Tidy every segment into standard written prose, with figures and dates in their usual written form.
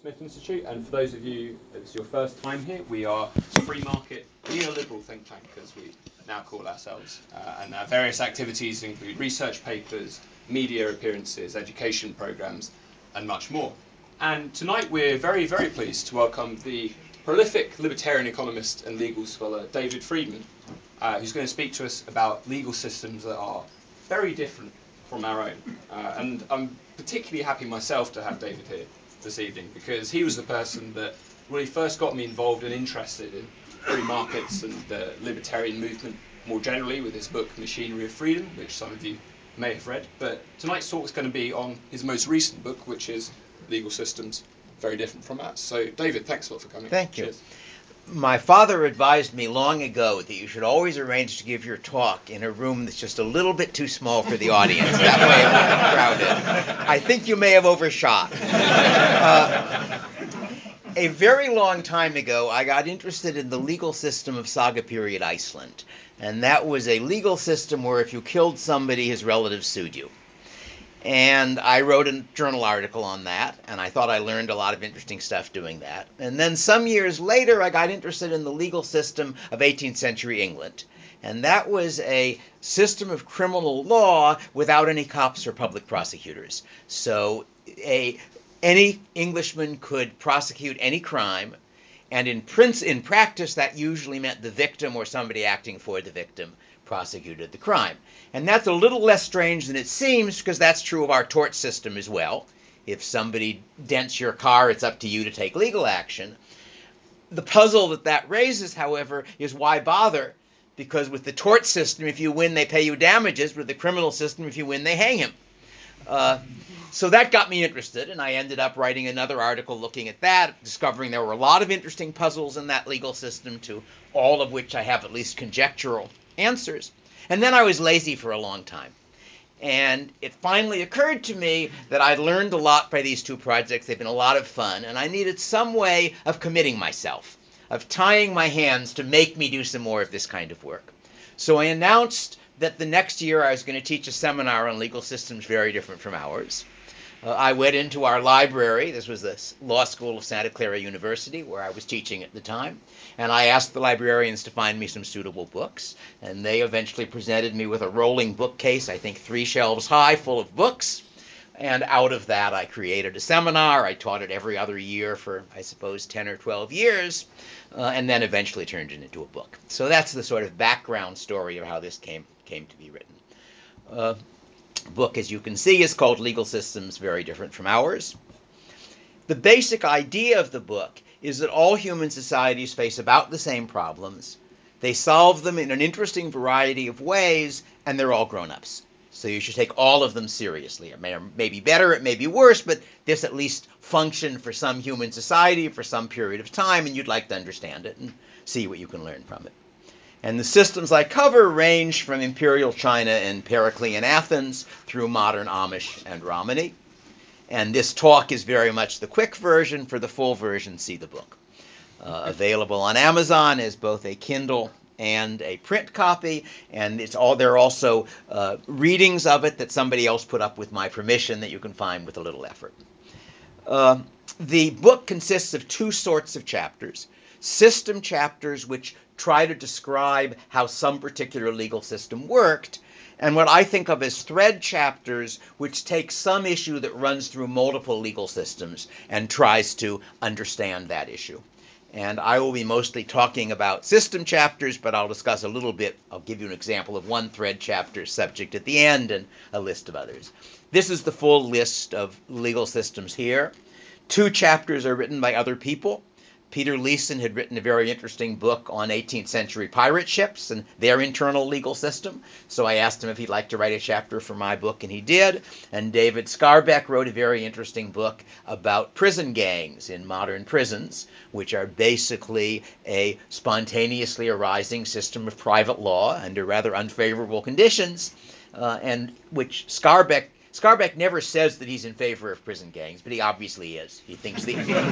Smith Institute, and for those of you, it's your first time here, we are a free market neoliberal think tank, as we now call ourselves. And our various activities include research papers, media appearances, education programs, and much more. And tonight we're very, very pleased to welcome the prolific libertarian economist and legal scholar David Friedman, who's going to speak to us about legal systems that are very different from our own. And I'm particularly happy myself to have David here this evening, because he was the person that really first got me involved and interested in free markets and the libertarian movement more generally with his book Machinery of Freedom, which some of you may have read. But tonight's talk is going to be on his most recent book, which is Legal Systems Very Different from Ours. So David, thanks a lot for coming. Thank you. Cheers. My father advised me long ago that you should always arrange to give your talk in a room that's just a little bit too small for the audience. That way it won't be crowded. I think you may have overshot. A very long time ago, I got interested in the legal system of Saga period Iceland. And that was a legal system where if you killed somebody, his relatives sued you. And I wrote a journal article on that, and I thought I learned a lot of interesting stuff doing that. And then some years later, I got interested in the legal system of 18th century England. And that was a system of criminal law without any cops or public prosecutors. So any Englishman could prosecute any crime, and in practice, that usually meant the victim or somebody acting for the victim prosecuted the crime. And that's a little less strange than it seems, because that's true of our tort system as well. If somebody dents your car, it's up to you to take legal action. The puzzle that raises, however, is why bother? Because with the tort system, if you win, they pay you damages. With the criminal system, if you win, they hang him. So that got me interested, and I ended up writing another article looking at that, discovering there were a lot of interesting puzzles in that legal system, to all of which I have at least conjectural answers. And then I was lazy for a long time. And it finally occurred to me that I'd learned a lot by these two projects. They've been a lot of fun, and I needed some way of committing myself, of tying my hands to make me do some more of this kind of work. So I announced that the next year I was going to teach a seminar on legal systems very different from ours. I went into our library. This was the law school of Santa Clara University, where I was teaching at the time. And I asked the librarians to find me some suitable books. And they eventually presented me with a rolling bookcase, I think 3 shelves high, full of books. And out of that, I created a seminar. I taught it every other year for, I suppose, 10 or 12 years, and then eventually turned it into a book. So that's the sort of background story of how this came to be written. Book, as you can see, is called Legal Systems Very Different from Ours. The basic idea of the book is that all human societies face about the same problems. They solve them in an interesting variety of ways, and they're all grown-ups. So you should take all of them seriously. It may be better, it may be worse, but this at least functioned for some human society for some period of time, and you'd like to understand it and see what you can learn from it. And the systems I cover range from imperial China and Periclean Athens through modern Amish and Romany. And this talk is very much the quick version. For the full version, see the book. Available on Amazon as both a Kindle and a print copy, and there are also readings of it that somebody else put up with my permission that you can find with a little effort. The book consists of 2 sorts of chapters. System chapters, which try to describe how some particular legal system worked, and what I think of as thread chapters, which take some issue that runs through multiple legal systems and tries to understand that issue. And I will be mostly talking about system chapters, but I'll discuss a little bit. I'll give you an example of one thread chapter subject at the end and a list of others. This is the full list of legal systems here. 2 chapters are written by other people. Peter Leeson had written a very interesting book on 18th century pirate ships and their internal legal system. So I asked him if he'd like to write a chapter for my book, and he did. And David Skarbek wrote a very interesting book about prison gangs in modern prisons, which are basically a spontaneously arising system of private law under rather unfavorable conditions, and which Skarbek never says that he's in favor of prison gangs, but he obviously is. He thinks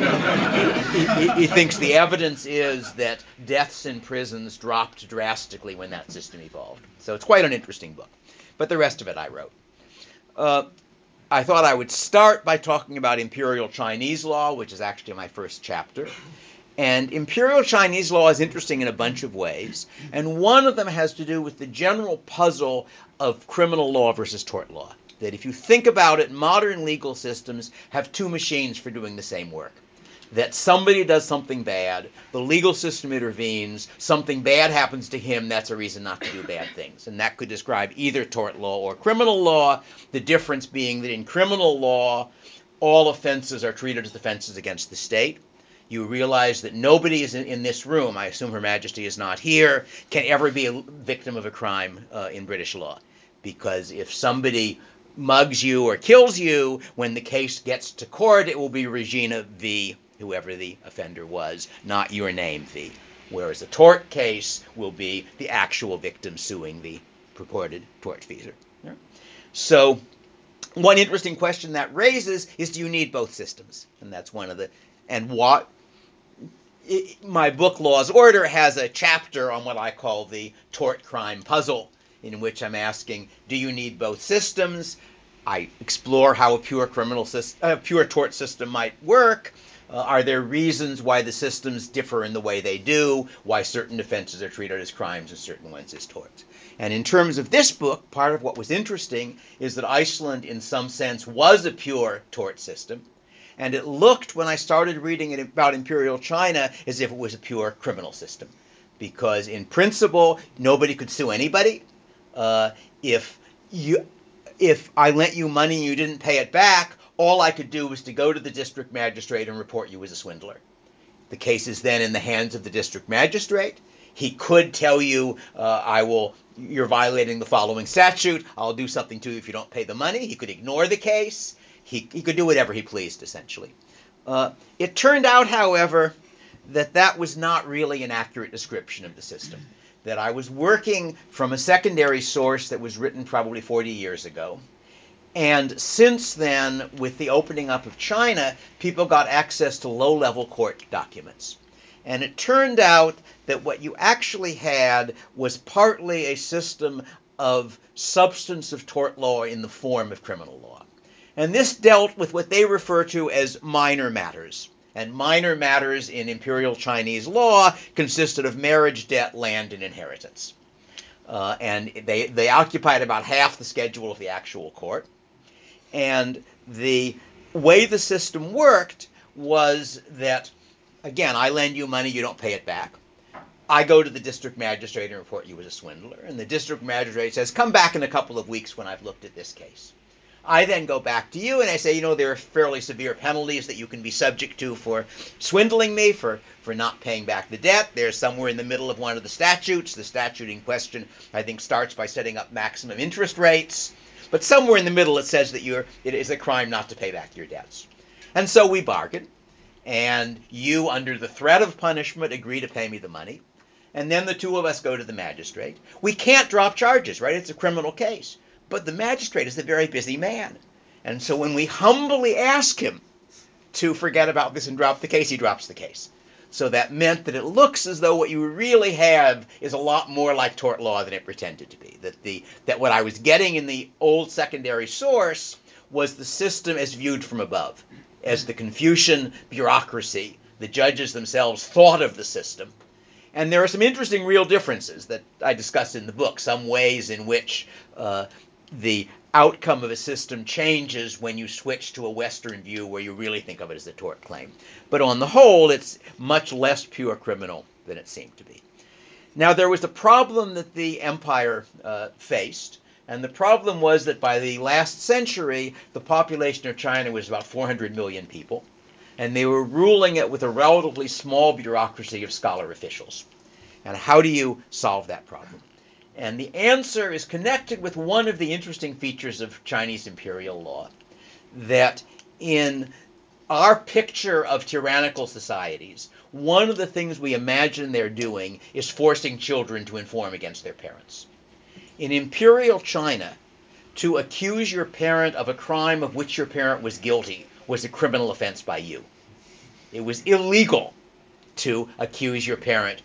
he thinks the evidence is that deaths in prisons dropped drastically when that system evolved. So it's quite an interesting book. But the rest of it I wrote. I thought I would start by talking about Imperial Chinese law, which is actually my first chapter. And Imperial Chinese law is interesting in a bunch of ways, and one of them has to do with the general puzzle of criminal law versus tort law. That if you think about it, modern legal systems have two machines for doing the same work. That somebody does something bad, the legal system intervenes, something bad happens to him, that's a reason not to do bad things. And that could describe either tort law or criminal law, the difference being that in criminal law, all offenses are treated as offenses against the state. You realize that nobody is in this room, I assume Her Majesty is not here, can ever be a victim of a crime in British law. Because if somebody mugs you or kills you, when the case gets to court, it will be Regina v. whoever the offender was, not your name v. Whereas a tort case will be the actual victim suing the purported tortfeasor. So one interesting question that raises is, do you need both systems? And that's one of the, and what, my book Law's Order has a chapter on what I call the tort crime puzzle, in which I'm asking, do you need both systems? I explore how a pure pure tort system might work. Are there reasons why the systems differ in the way they do? Why certain offenses are treated as crimes and certain ones as torts? And in terms of this book, part of what was interesting is that Iceland, in some sense, was a pure tort system. And it looked, when I started reading it about Imperial China, as if it was a pure criminal system. Because in principle, nobody could sue anybody. If you if I lent you money and you didn't pay it back, all I could do was to go to the district magistrate and report you as a swindler. The case is then in the hands of the district magistrate. He could tell you, you're violating the following statute. I'll do something to you if you don't pay the money. He could ignore the case. He could do whatever he pleased, essentially. It turned out, however, that was not really an accurate description of the system. That I was working from a secondary source that was written probably 40 years ago. And since then, with the opening up of China, people got access to low-level court documents. And it turned out that what you actually had was partly a system of substantive tort law in the form of criminal law. And this dealt with what they refer to as minor matters. And minor matters in Imperial Chinese law consisted of marriage, debt, land, and inheritance. And they occupied about half the schedule of the actual court. And the way the system worked was that, again, I lend you money, you don't pay it back. I go to the district magistrate and report you as a swindler. And the district magistrate says, come back in a couple of weeks when I've looked at this case. I then go back to you and I say, there are fairly severe penalties that you can be subject to for swindling me, for not paying back the debt. They're somewhere in the middle of one of the statutes. The statute in question, I think, starts by setting up maximum interest rates. But somewhere in the middle it says that it is a crime not to pay back your debts. And so we bargain. And you, under the threat of punishment, agree to pay me the money. And then the two of us go to the magistrate. We can't drop charges, right? It's a criminal case. But the magistrate is a very busy man. And so when we humbly ask him to forget about this and drop the case, he drops the case. So that meant that it looks as though what you really have is a lot more like tort law than it pretended to be. That what I was getting in the old secondary source was the system as viewed from above, as the Confucian bureaucracy. The judges themselves thought of the system. And there are some interesting real differences that I discuss in the book, some ways in which the outcome of a system changes when you switch to a Western view where you really think of it as a tort claim. But on the whole, it's much less pure criminal than it seemed to be. Now, there was a problem that the empire faced, and the problem was that by the last century, the population of China was about 400 million people, and they were ruling it with a relatively small bureaucracy of scholar officials. And how do you solve that problem? And the answer is connected with one of the interesting features of Chinese imperial law, that in our picture of tyrannical societies, one of the things we imagine they're doing is forcing children to inform against their parents. In imperial China, to accuse your parent of a crime of which your parent was guilty was a criminal offense by you. It was illegal to accuse your parent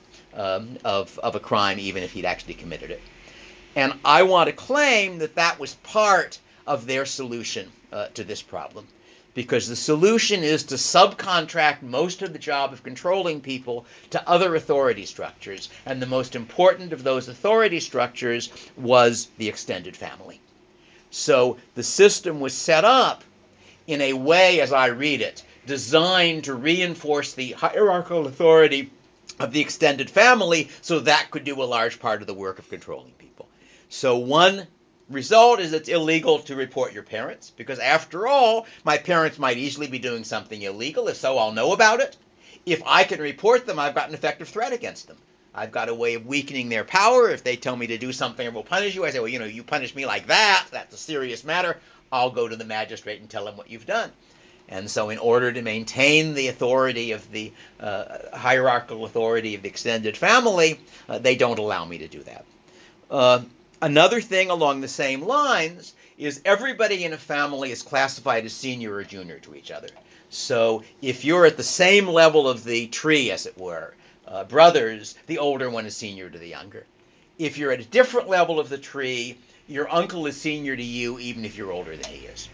of a crime, even if he'd actually committed it. And I want to claim that that was part of their solution to this problem, because the solution is to subcontract most of the job of controlling people to other authority structures, and the most important of those authority structures was the extended family. So the system was set up in a way, as I read it, designed to reinforce the hierarchical authority of the extended family so that could do a large part of the work of controlling people. So one result is it's illegal to report your parents, because after all, my parents might easily be doing something illegal. If so, I'll know about it. If I can report them, I've got an effective threat against them. I've got a way of weakening their power. If they tell me to do something or will punish you, I say, well, you punish me like that. That's a serious matter. I'll go to the magistrate and tell him what you've done. And so, in order to maintain the authority of the hierarchical authority of the extended family, they don't allow me to do that. Another thing along the same lines is everybody in a family is classified as senior or junior to each other. So if you're at the same level of the tree, as it were, brothers, the older one is senior to the younger. If you're at a different level of the tree, your uncle is senior to you, even if you're older than he is.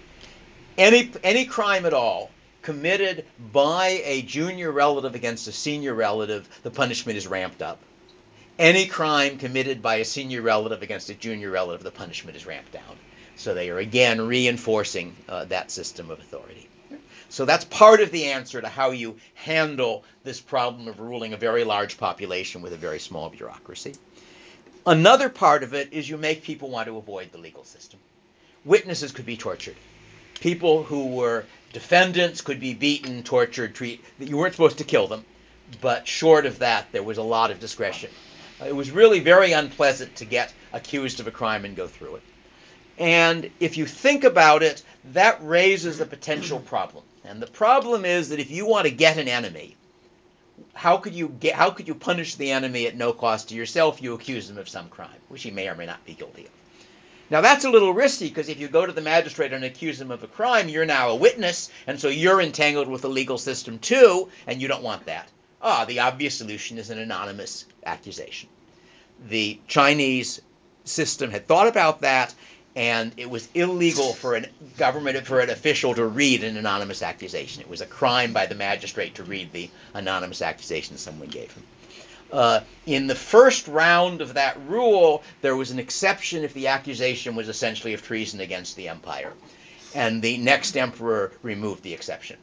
Any crime at all committed by a junior relative against a senior relative, the punishment is ramped up. Any crime committed by a senior relative against a junior relative, the punishment is ramped down. So they are again reinforcing that system of authority. So that's part of the answer to how you handle this problem of ruling a very large population with a very small bureaucracy. Another part of it is you make people want to avoid the legal system. Witnesses could be tortured. People who were defendants could be beaten, tortured, treated. You weren't supposed to kill them, but short of that, there was a lot of discretion. It was really very unpleasant to get accused of a crime and go through it. And if you think about it, that raises a potential problem. And the problem is that if you want to get an enemy, how could you punish the enemy at no cost to yourself? You accuse them of some crime, which he may or may not be guilty of. Now that's a little risky, because if you go to the magistrate and accuse him of a crime, you're now a witness, and so you're entangled with the legal system too, and you don't want that. The obvious solution is an anonymous accusation. The Chinese system had thought about that, and it was illegal for an official to read an anonymous accusation. It was a crime by the magistrate to read the anonymous accusation someone gave him. In the first round of that rule, there was an exception if the accusation was essentially of treason against the empire. And the next emperor removed the exception.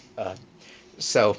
So,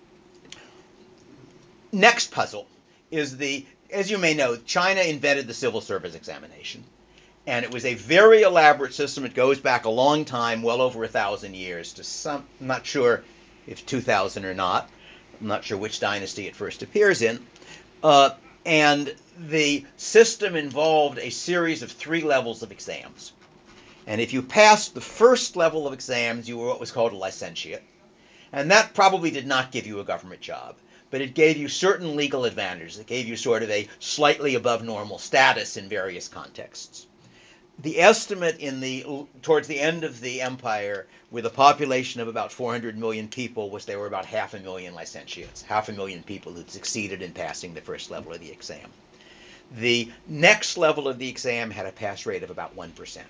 next puzzle is as you may know, China invented the civil service examination. And it was a very elaborate system. It goes back a long time, well over 1,000 years, to I'm not sure if 2,000 or not. I'm not sure which dynasty it first appears in. And the system involved a series of 3 levels of exams. And if you passed the first level of exams, you were what was called a licentiate. And that probably did not give you a government job, but it gave you certain legal advantages. It gave you sort of a slightly above normal status in various contexts. The estimate towards the end of the empire, with a population of about 400 million people, was there were about 500,000 licentiates, 500,000 people who'd succeeded in passing the first level of the exam. The next level of the exam had a pass rate of about 1%.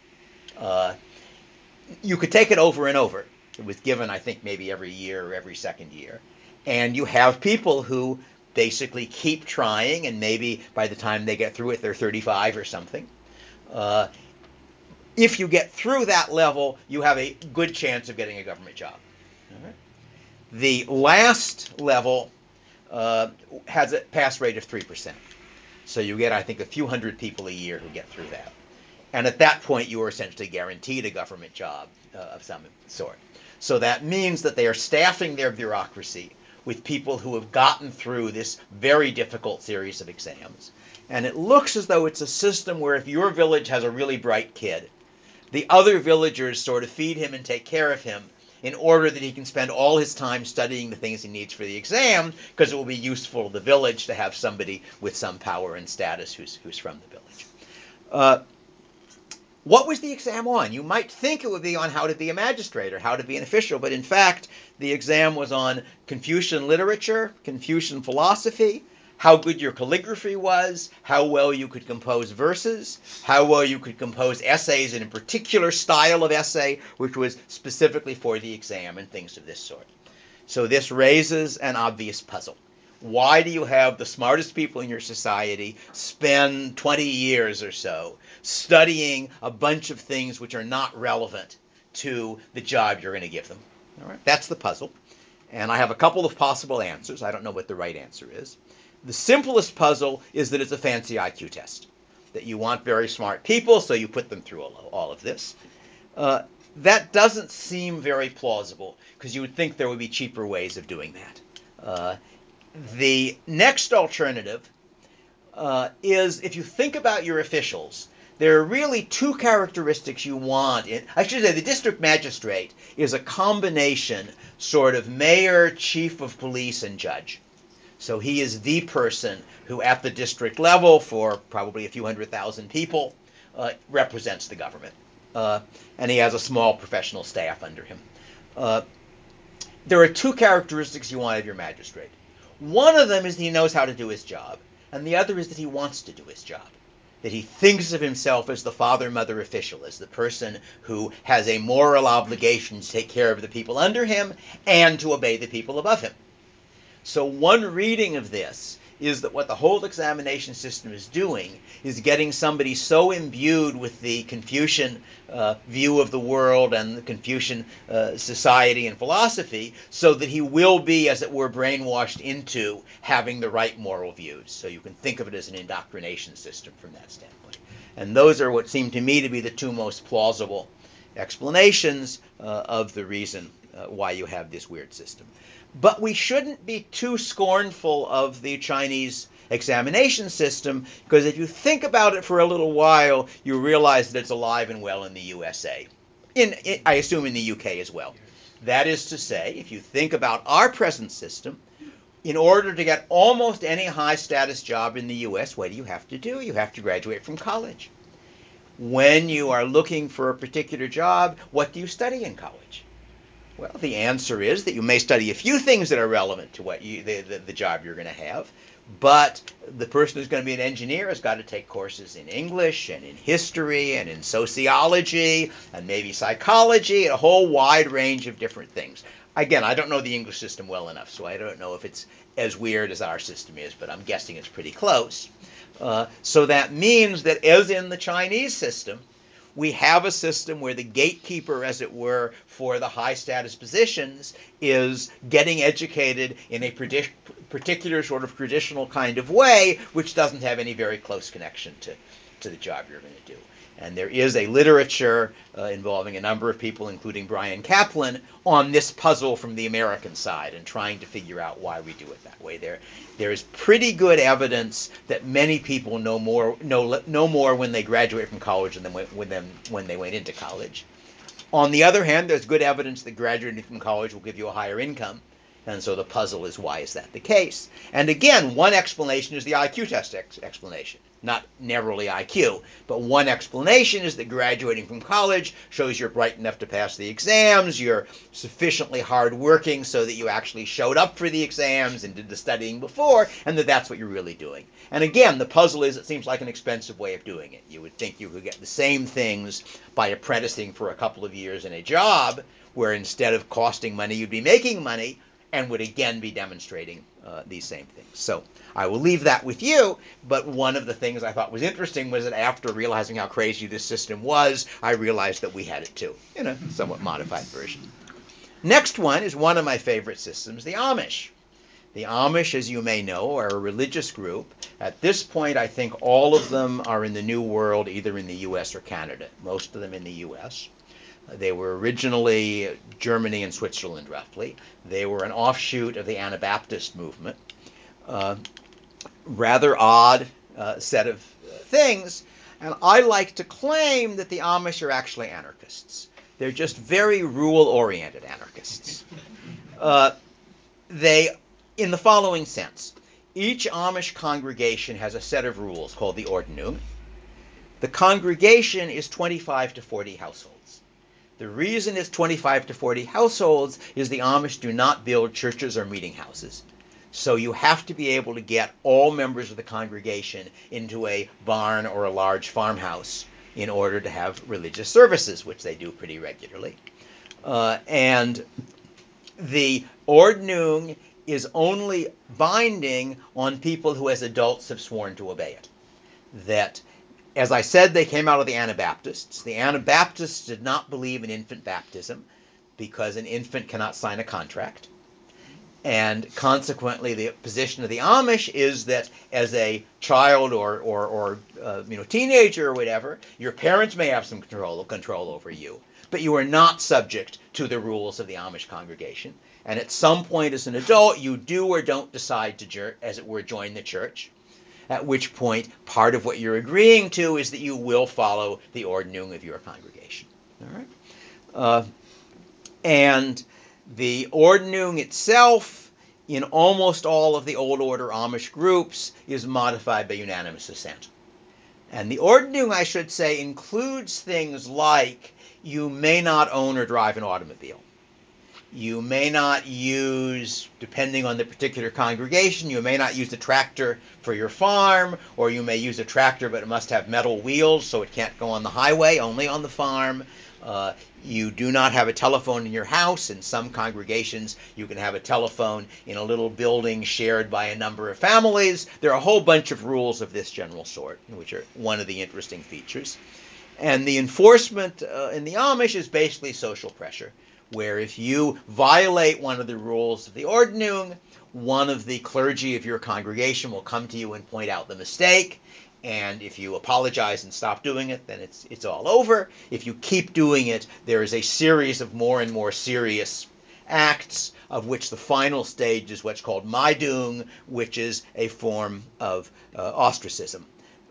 You could take it over and over. It was given, I think, maybe every year or every second year. And you have people who basically keep trying, and maybe by the time they get through it, they're 35 or something. If you get through that level, you have a good chance of getting a government job. All right. The last level has a pass rate of 3%. So you get, I think, a few hundred people a year who get through that. And at that point, you are essentially guaranteed a government job of some sort. So that means that they are staffing their bureaucracy with people who have gotten through this very difficult series of exams. And it looks as though it's a system where if your village has a really bright kid, the other villagers sort of feed him and take care of him in order that he can spend all his time studying the things he needs for the exam, because it will be useful to the village to have somebody with some power and status who's from the village. What was the exam on? You might think it would be on how to be a magistrate or how to be an official, but in fact, the exam was on Confucian literature, Confucian philosophy, how good your calligraphy was, how well you could compose verses, how well you could compose essays in a particular style of essay, which was specifically for the exam, and things of this sort. So this raises an obvious puzzle. Why do you have the smartest people in your society spend 20 years or so studying a bunch of things which are not relevant to the job you're going to give them? All right, that's the puzzle. And I have a couple of possible answers. I don't know what the right answer is. The simplest puzzle is that it's a fancy IQ test, that you want very smart people, so you put them through all of this. That doesn't seem very plausible, because you would think there would be cheaper ways of doing that. The next alternative is, if you think about your officials, there are really two characteristics you want. I should say the district magistrate is a combination sort of mayor, chief of police, and judge. So he is the person who, at the district level, for probably a few 100,000 people, represents the government. And he has a small professional staff under him. There are two characteristics you want of your magistrate. One of them is that he knows how to do his job, and the other is that he wants to do his job. That he thinks of himself as the father mother official, as the person who has a moral obligation to take care of the people under him and to obey the people above him. So one reading of this is that what the whole examination system is doing is getting somebody so imbued with the Confucian view of the world and the Confucian society and philosophy, so that he will be, as it were, brainwashed into having the right moral views. So you can think of it as an indoctrination system from that standpoint. And those are what seem to me to be the two most plausible explanations of the reason why you have this weird system. But we shouldn't be too scornful of the Chinese examination system, because if you think about it for a little while, you realize that it's alive and well in the USA. I assume in the UK as well. That is to say, if you think about our present system, in order to get almost any high status job in the US, what do? You have to graduate from college. When you are looking for a particular job, what do you study in college? Well, the answer is that you may study a few things that are relevant to the job you're going to have, but the person who's going to be an engineer has got to take courses in English and in history and in sociology and maybe psychology and a whole wide range of different things. Again, I don't know the English system well enough, so I don't know if it's as weird as our system is, but I'm guessing it's pretty close. So that means that, as in the Chinese system, we have a system where the gatekeeper, as it were, for the high status positions is getting educated in a particular sort of traditional kind of way, which doesn't have any very close connection to the job you're going to do. And there is a literature involving a number of people, including Brian Kaplan, on this puzzle from the American side and trying to figure out why we do it that way. There is pretty good evidence that many people know more when they graduate from college than when they went into college. On the other hand, there's good evidence that graduating from college will give you a higher income. And so the puzzle is, why is that the case? And again, one explanation is the IQ test explanation. Not narrowly IQ, but one explanation is that graduating from college shows you're bright enough to pass the exams, you're sufficiently hardworking so that you actually showed up for the exams and did the studying before, and that's what you're really doing. And again, the puzzle is, it seems like an expensive way of doing it. You would think you could get the same things by apprenticing for a couple of years in a job, where instead of costing money, you'd be making money, and would again be demonstrating these same things. So I will leave that with you, but one of the things I thought was interesting was that after realizing how crazy this system was, I realized that we had it too, in a somewhat modified version. Next one is one of my favorite systems, the Amish. The Amish, as you may know, are a religious group. At this point, I think all of them are in the New World, either in the US or Canada, most of them in the US. They were originally Germany and Switzerland, roughly. They were an offshoot of the Anabaptist movement. Rather odd set of things. And I like to claim that the Amish are actually anarchists. They're just very rule-oriented anarchists. They, in the following sense, each Amish congregation has a set of rules called the Ordnung. The congregation is 25 to 40 households. The reason it's 25 to 40 households is the Amish do not build churches or meeting houses. So you have to be able to get all members of the congregation into a barn or a large farmhouse in order to have religious services, which they do pretty regularly. And the Ordnung is only binding on people who, as adults, have sworn to obey it. That, as I said, they came out of the Anabaptists. The Anabaptists did not believe in infant baptism because an infant cannot sign a contract. And consequently, the position of the Amish is that as a child or teenager or whatever, your parents may have some control over you, but you are not subject to the rules of the Amish congregation. And at some point as an adult, you do or don't decide to, as it were, join the church. At which point, part of what you're agreeing to is that you will follow the Ordnung of your congregation. All right, and the Ordnung itself, in almost all of the Old Order Amish groups, is modified by unanimous assent. And the Ordnung, I should say, includes things like you may not own or drive an automobile. You may not use, depending on the particular congregation, you may not use a tractor for your farm, or you may use a tractor, but it must have metal wheels, so it can't go on the highway, only on the farm. You do not have a telephone in your house. In some congregations, you can have a telephone in a little building shared by a number of families. There are a whole bunch of rules of this general sort, which are one of the interesting features. And the enforcement in the Amish is basically social pressure, where if you violate one of the rules of the Ordnung, one of the clergy of your congregation will come to you and point out the mistake. And if you apologize and stop doing it, then it's all over. If you keep doing it, there is a series of more and more serious acts, of which the final stage is what's called Maidung, which is a form of ostracism.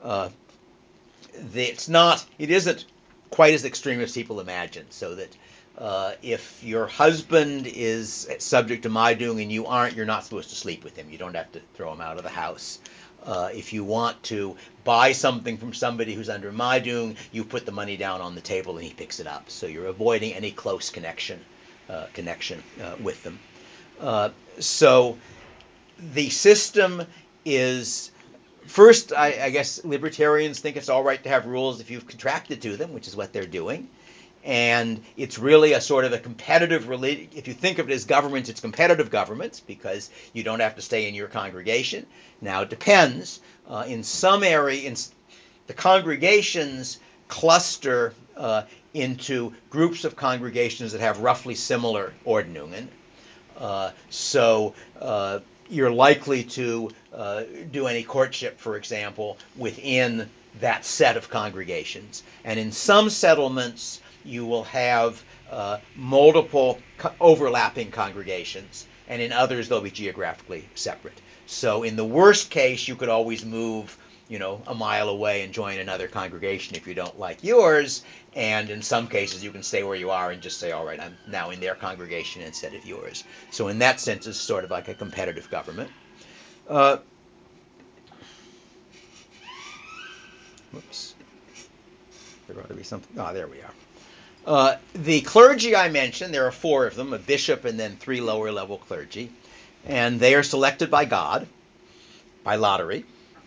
It isn't quite as extreme as people imagine, so that if your husband is subject to Maidung and you aren't, you're not supposed to sleep with him. You don't have to throw him out of the house. If you want to buy something from somebody who's under Maidung, you put the money down on the table and he picks it up. So you're avoiding any close connection with them. So the system is, first, I guess libertarians think it's all right to have rules if you've contracted to them, which is what they're doing. And it's really a sort of a competitive religion. If you think of it as governments, it's competitive governments because you don't have to stay in your congregation. Now, it depends. In some areas, the congregations cluster into groups of congregations that have roughly similar Ordnungen. So you're likely to do any courtship, for example, within that set of congregations. And in some settlements, you will have multiple overlapping congregations, and in others, they'll be geographically separate. So in the worst case, you could always move a mile away and join another congregation if you don't like yours. And in some cases, you can stay where you are and just say, all right, I'm now in their congregation instead of yours. So in that sense, it's sort of like a competitive government. Whoops. There ought to be something. Oh, there we are. The clergy I mentioned, there are 4 of them, a bishop and then 3 lower level clergy. And they are selected by God, by lottery.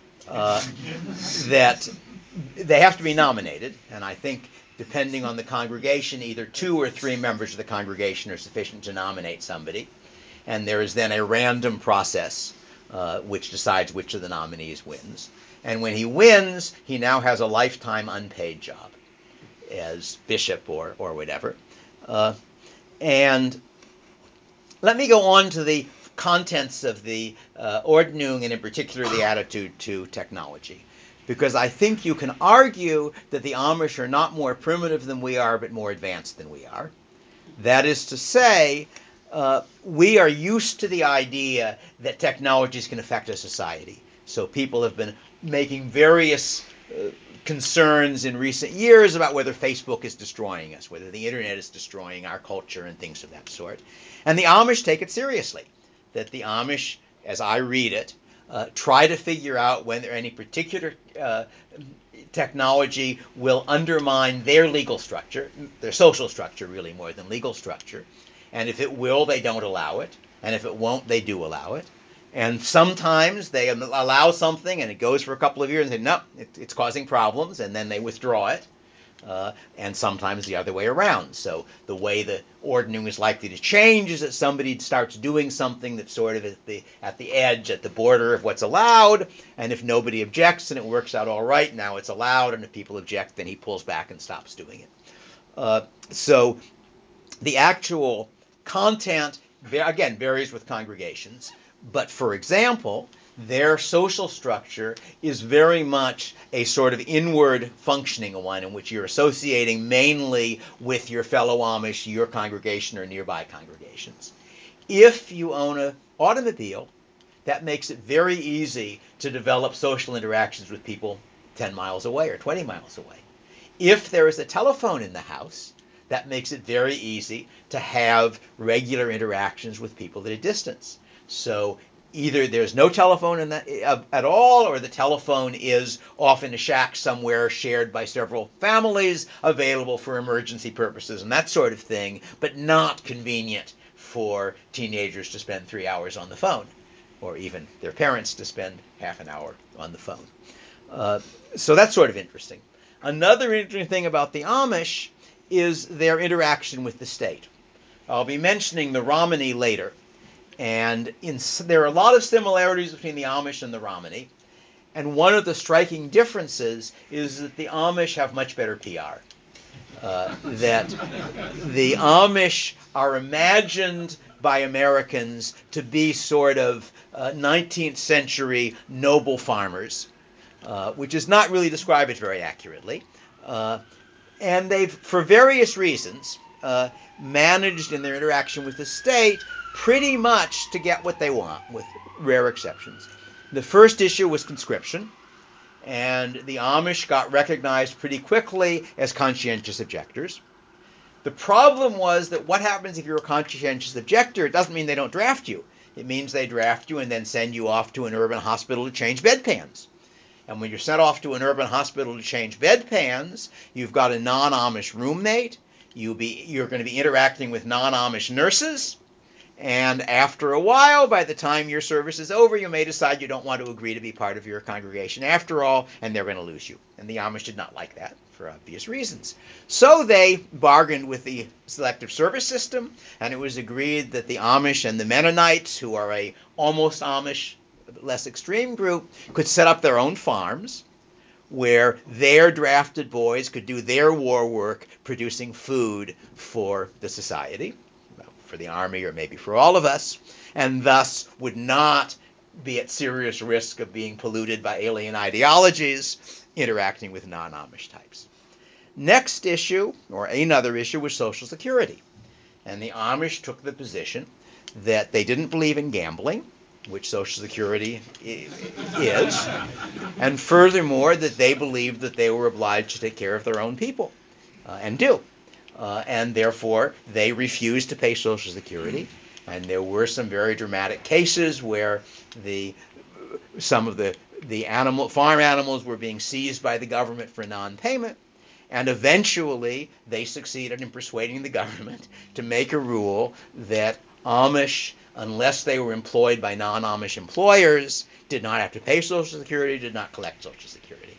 That they have to be nominated, and I think depending on the congregation, either 2 or 3 members of the congregation are sufficient to nominate somebody. And there is then a random process which decides which of the nominees wins. And when he wins, he now has a lifetime unpaid job as bishop or whatever. And let me go on to the contents of the Ordnung, and in particular the attitude to technology. Because I think you can argue that the Amish are not more primitive than we are, but more advanced than we are. That is to say, we are used to the idea that technologies can affect a society. So people have been making various concerns in recent years about whether Facebook is destroying us, whether the internet is destroying our culture and things of that sort. And the Amish take it seriously. That the Amish, as I read it, try to figure out whether any particular technology will undermine their legal structure, their social structure really more than legal structure. And if it will, they don't allow it. And if it won't, they do allow it. And sometimes they allow something and it goes for a couple of years and say, no, it's causing problems, and then they withdraw it. And sometimes the other way around. So the way the ordering is likely to change is that somebody starts doing something that's sort of at the edge, at the border of what's allowed, and if nobody objects and it works out all right, now it's allowed, and if people object, then he pulls back and stops doing it. So the actual content, again, varies with congregations. But for example, their social structure is very much a sort of inward functioning one in which you're associating mainly with your fellow Amish, your congregation, or nearby congregations. If you own an automobile, that makes it very easy to develop social interactions with people 10 miles away or 20 miles away. If there is a telephone in the house, that makes it very easy to have regular interactions with people at a distance. So either there's no telephone in that, at all, or the telephone is off in a shack somewhere shared by several families, available for emergency purposes and that sort of thing, but not convenient for teenagers to spend 3 hours on the phone, or even their parents to spend half an hour on the phone. So that's sort of interesting. Another interesting thing about the Amish is their interaction with the state. I'll be mentioning the Romany later, and there are a lot of similarities between the Amish and the Romany, and one of the striking differences is that the Amish have much better PR. That the Amish are imagined by Americans to be sort of 19th century noble farmers, which does not really describe it very accurately. And they've, for various reasons, managed in their interaction with the state pretty much to get what they want, with rare exceptions. The first issue was conscription, and the Amish got recognized pretty quickly as conscientious objectors. The problem was that what happens if you're a conscientious objector? It doesn't mean they don't draft you. It means they draft you and then send you off to an urban hospital to change bedpans. And when you're sent off to an urban hospital to change bedpans, you've got a non-Amish roommate. You're going to be interacting with non-Amish nurses. And after a while, by the time your service is over, you may decide you don't want to agree to be part of your congregation after all, and they're going to lose you. And the Amish did not like that for obvious reasons. So they bargained with the selective service system, and it was agreed that the Amish and the Mennonites, who are a almost Amish, less extreme group, could set up their own farms where their drafted boys could do their war work producing food for the society, for the army, or maybe for all of us, and thus would not be at serious risk of being polluted by alien ideologies interacting with non-Amish types. Next issue, or another issue, was Social Security. And the Amish took the position that they didn't believe in gambling, which Social Security is, and furthermore, that they believed that they were obliged to take care of their own people, and do. And therefore, they refused to pay Social Security. And there were some very dramatic cases where some of the farm animals were being seized by the government for non-payment. And eventually, they succeeded in persuading the government to make a rule that Amish, unless they were employed by non-Amish employers, did not have to pay Social Security, did not collect Social Security.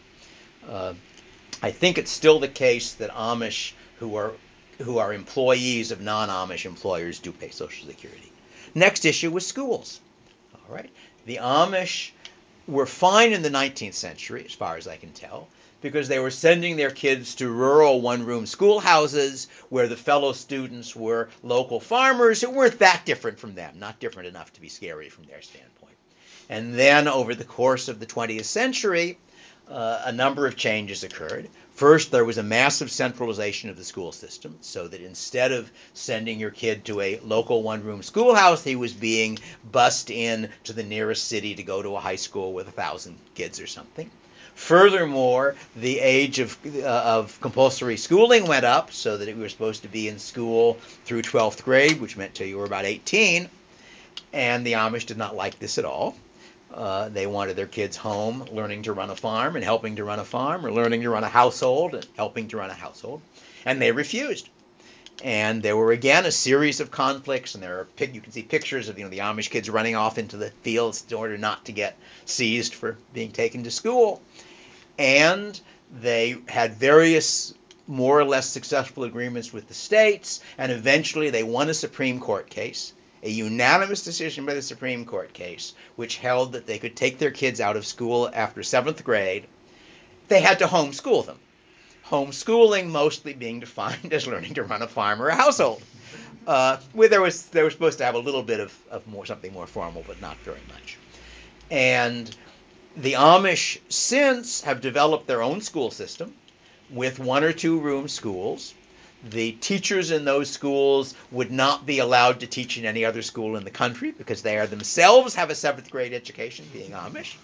I think it's still the case that Amish who are employees of non-Amish employers do pay Social Security. Next issue was schools. All right, the Amish were fine in the 19th century, as far as I can tell, because they were sending their kids to rural one-room schoolhouses where the fellow students were local farmers who weren't that different from them, not different enough to be scary from their standpoint. And then over the course of the 20th century, a number of changes occurred. First, there was a massive centralization of the school system, so that instead of sending your kid to a local one-room schoolhouse, he was being bussed in to the nearest city to go to a high school with 1,000 kids or something. Furthermore, the age of compulsory schooling went up, so that we were supposed to be in school through 12th grade, which meant till you were about 18, and the Amish did not like this at all. They wanted their kids home learning to run a farm and helping to run a farm, or learning to run a household and helping to run a household. And they refused. And there were again a series of conflicts, and you can see pictures of the Amish kids running off into the fields in order not to get seized for being taken to school. And they had various more or less successful agreements with the states, and eventually they won a Supreme Court case, a unanimous decision by the Supreme Court case, which held that they could take their kids out of school after 7th grade. They had to homeschool them. Homeschooling mostly being defined as learning to run a farm or a household. Where they were supposed to have a little bit of something more formal, but not very much. And the Amish since have developed their own school system with 1 or 2 room schools. The teachers in those schools would not be allowed to teach in any other school in the country because they are themselves have a 7th grade education, being Amish.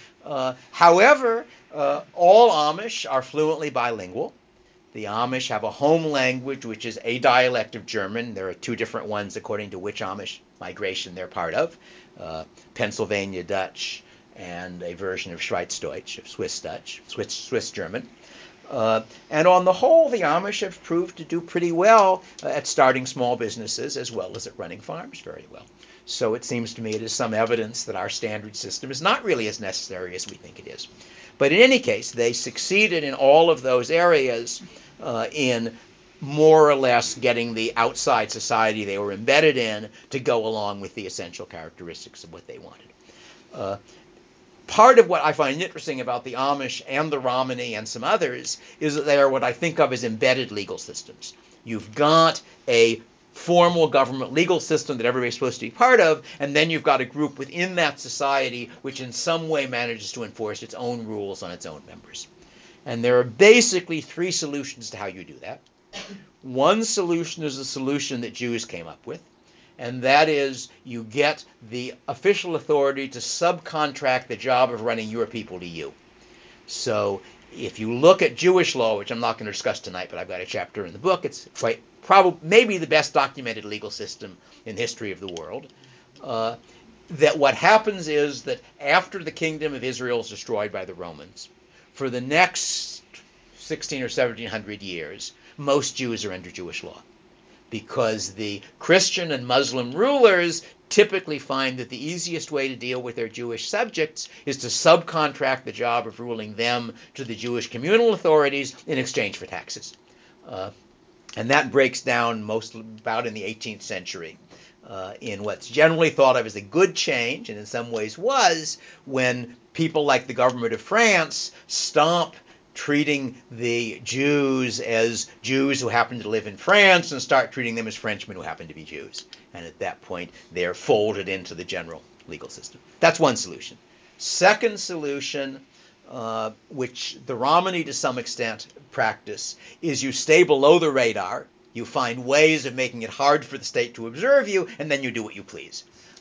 However, all Amish are fluently bilingual. The Amish have a home language, which is a dialect of German. There are 2 different ones according to which Amish migration they're part of. Pennsylvania Dutch and a version of Schweizerdeutsch, of Swiss Dutch, Swiss German. And on the whole, the Amish have proved to do pretty well at starting small businesses as well as at running farms very well. So it seems to me it is some evidence that our standard system is not really as necessary as we think it is. But in any case, they succeeded in all of those areas in more or less getting the outside society they were embedded in to go along with the essential characteristics of what they wanted. Part of what I find interesting about the Amish and the Romany and some others is that they are what I think of as embedded legal systems. You've got a formal government legal system that everybody's supposed to be part of, and then you've got a group within that society which in some way manages to enforce its own rules on its own members. And there are basically 3 solutions to how you do that. One solution is a solution that Jews came up with, and that is you get the official authority to subcontract the job of running your people to you. So if you look at Jewish law, which I'm not going to discuss tonight, but I've got a chapter in the book, it's quite probably maybe the best documented legal system in the history of the world. That what happens is that after the kingdom of Israel is destroyed by the Romans, for the next 16 or 1700 years, most Jews are under Jewish law, because the Christian and Muslim rulers typically find that the easiest way to deal with their Jewish subjects is to subcontract the job of ruling them to the Jewish communal authorities in exchange for taxes. And that breaks down mostly about in the 18th century in what's generally thought of as a good change, and in some ways was, when people like the government of France stop treating the Jews as Jews who happen to live in France and start treating them as Frenchmen who happen to be Jews. And at that point, they're folded into the general legal system. That's one solution. Second solution, which the Romany to some extent practice, is you stay below the radar. You find ways of making it hard for the state to observe you, and then you do what you please.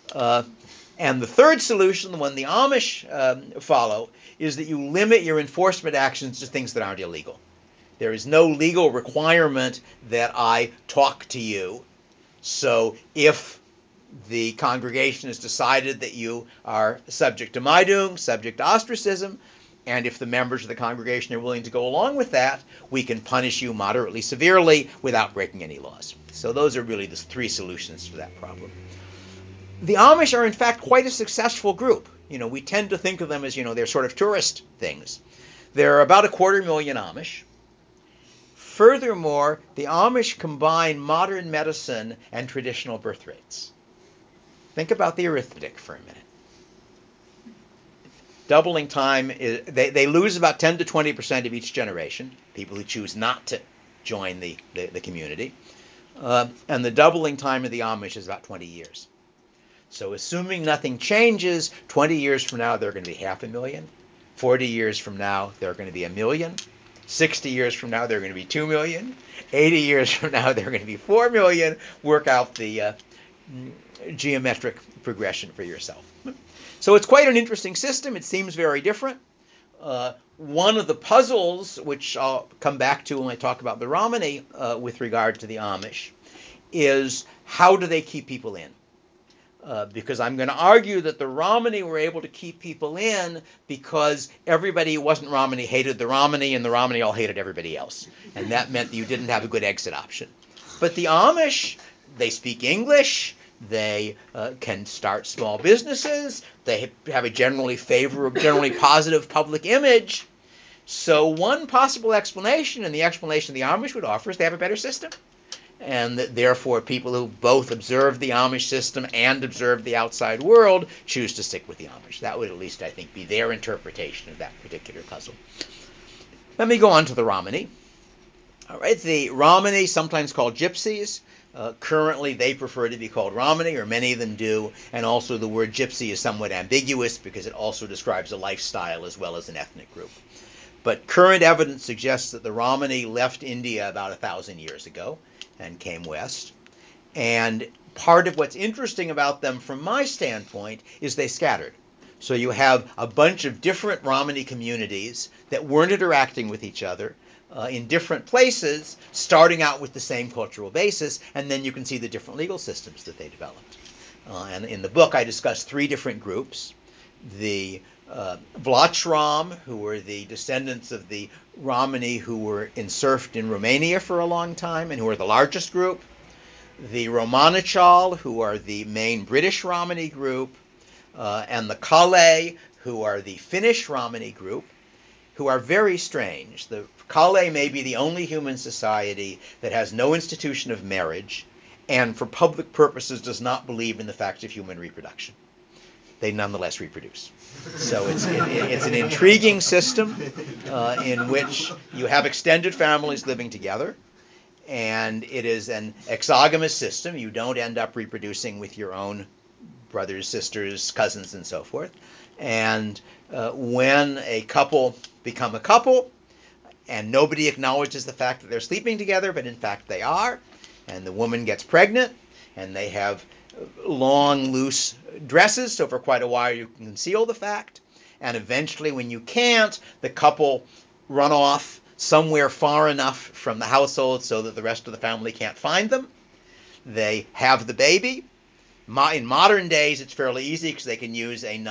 And the third solution, the one the Amish follow, is that you limit your enforcement actions to things that aren't illegal. There is no legal requirement that I talk to you. So if the congregation has decided that you are subject to Maidung, subject to ostracism, and if the members of the congregation are willing to go along with that, we can punish you moderately severely without breaking any laws. So those are really the 3 solutions to that problem. The Amish are in fact quite a successful group. We tend to think of them as, they're sort of tourist things. There are about 250,000 Amish. Furthermore, the Amish combine modern medicine and traditional birth rates. Think about the arithmetic for a minute. Doubling time, they lose about 10 to 20% of each generation, people who choose not to join the community. And the doubling time of the Amish is about 20 years. So assuming nothing changes, 20 years from now, they're going to be 500,000. 40 years from now, they're going to be 1 million. 60 years from now, they're going to be 2 million. 80 years from now, they're going to be 4 million. Work out the geometric progression for yourself. So it's quite an interesting system. It seems very different. One of the puzzles, which I'll come back to when I talk about the Romany with regard to the Amish, is how do they keep people in? Because I'm going to argue that the Romany were able to keep people in because everybody who wasn't Romany hated the Romany, and the Romany all hated everybody else. And that meant that you didn't have a good exit option. But the Amish, they speak English. They can start small businesses. They have a generally positive public image. So one possible explanation, and the explanation the Amish would offer, is they have a better system, and that therefore people who both observe the Amish system and observe the outside world choose to stick with the Amish. That would at least, I think, be their interpretation of that particular puzzle. Let me go on to the Romany. All right, the Romany, sometimes called Gypsies. Currently, they prefer to be called Romany, or many of them do, and also the word gypsy is somewhat ambiguous because it also describes a lifestyle as well as an ethnic group. But current evidence suggests that the Romany left India about 1,000 years ago and came west. And part of what's interesting about them from my standpoint is they scattered. So you have a bunch of different Romany communities that weren't interacting with each other in different places, starting out with the same cultural basis, and then you can see the different legal systems that they developed. And in the book, I discuss 3 different groups. The Vlachram, who were the descendants of the Romani who were enserfed in Romania for a long time and who are the largest group. The Romanachal, who are the main British Romani group, and the Kale, who are the Finnish Romani group, who are very strange. The Kale may be the only human society that has no institution of marriage and for public purposes does not believe in the fact of human reproduction. They nonetheless reproduce. So it's an intriguing system in which you have extended families living together, and it is an exogamous system. You don't end up reproducing with your own brothers, sisters, cousins, and so forth. And when a couple become a couple, and nobody acknowledges the fact that they're sleeping together, but in fact they are, and the woman gets pregnant, and they have long, loose dresses, so for quite a while you can conceal the fact, and eventually when you can't, the couple run off somewhere far enough from the household so that the rest of the family can't find them. They have the baby. In modern days, it's fairly easy because they can use a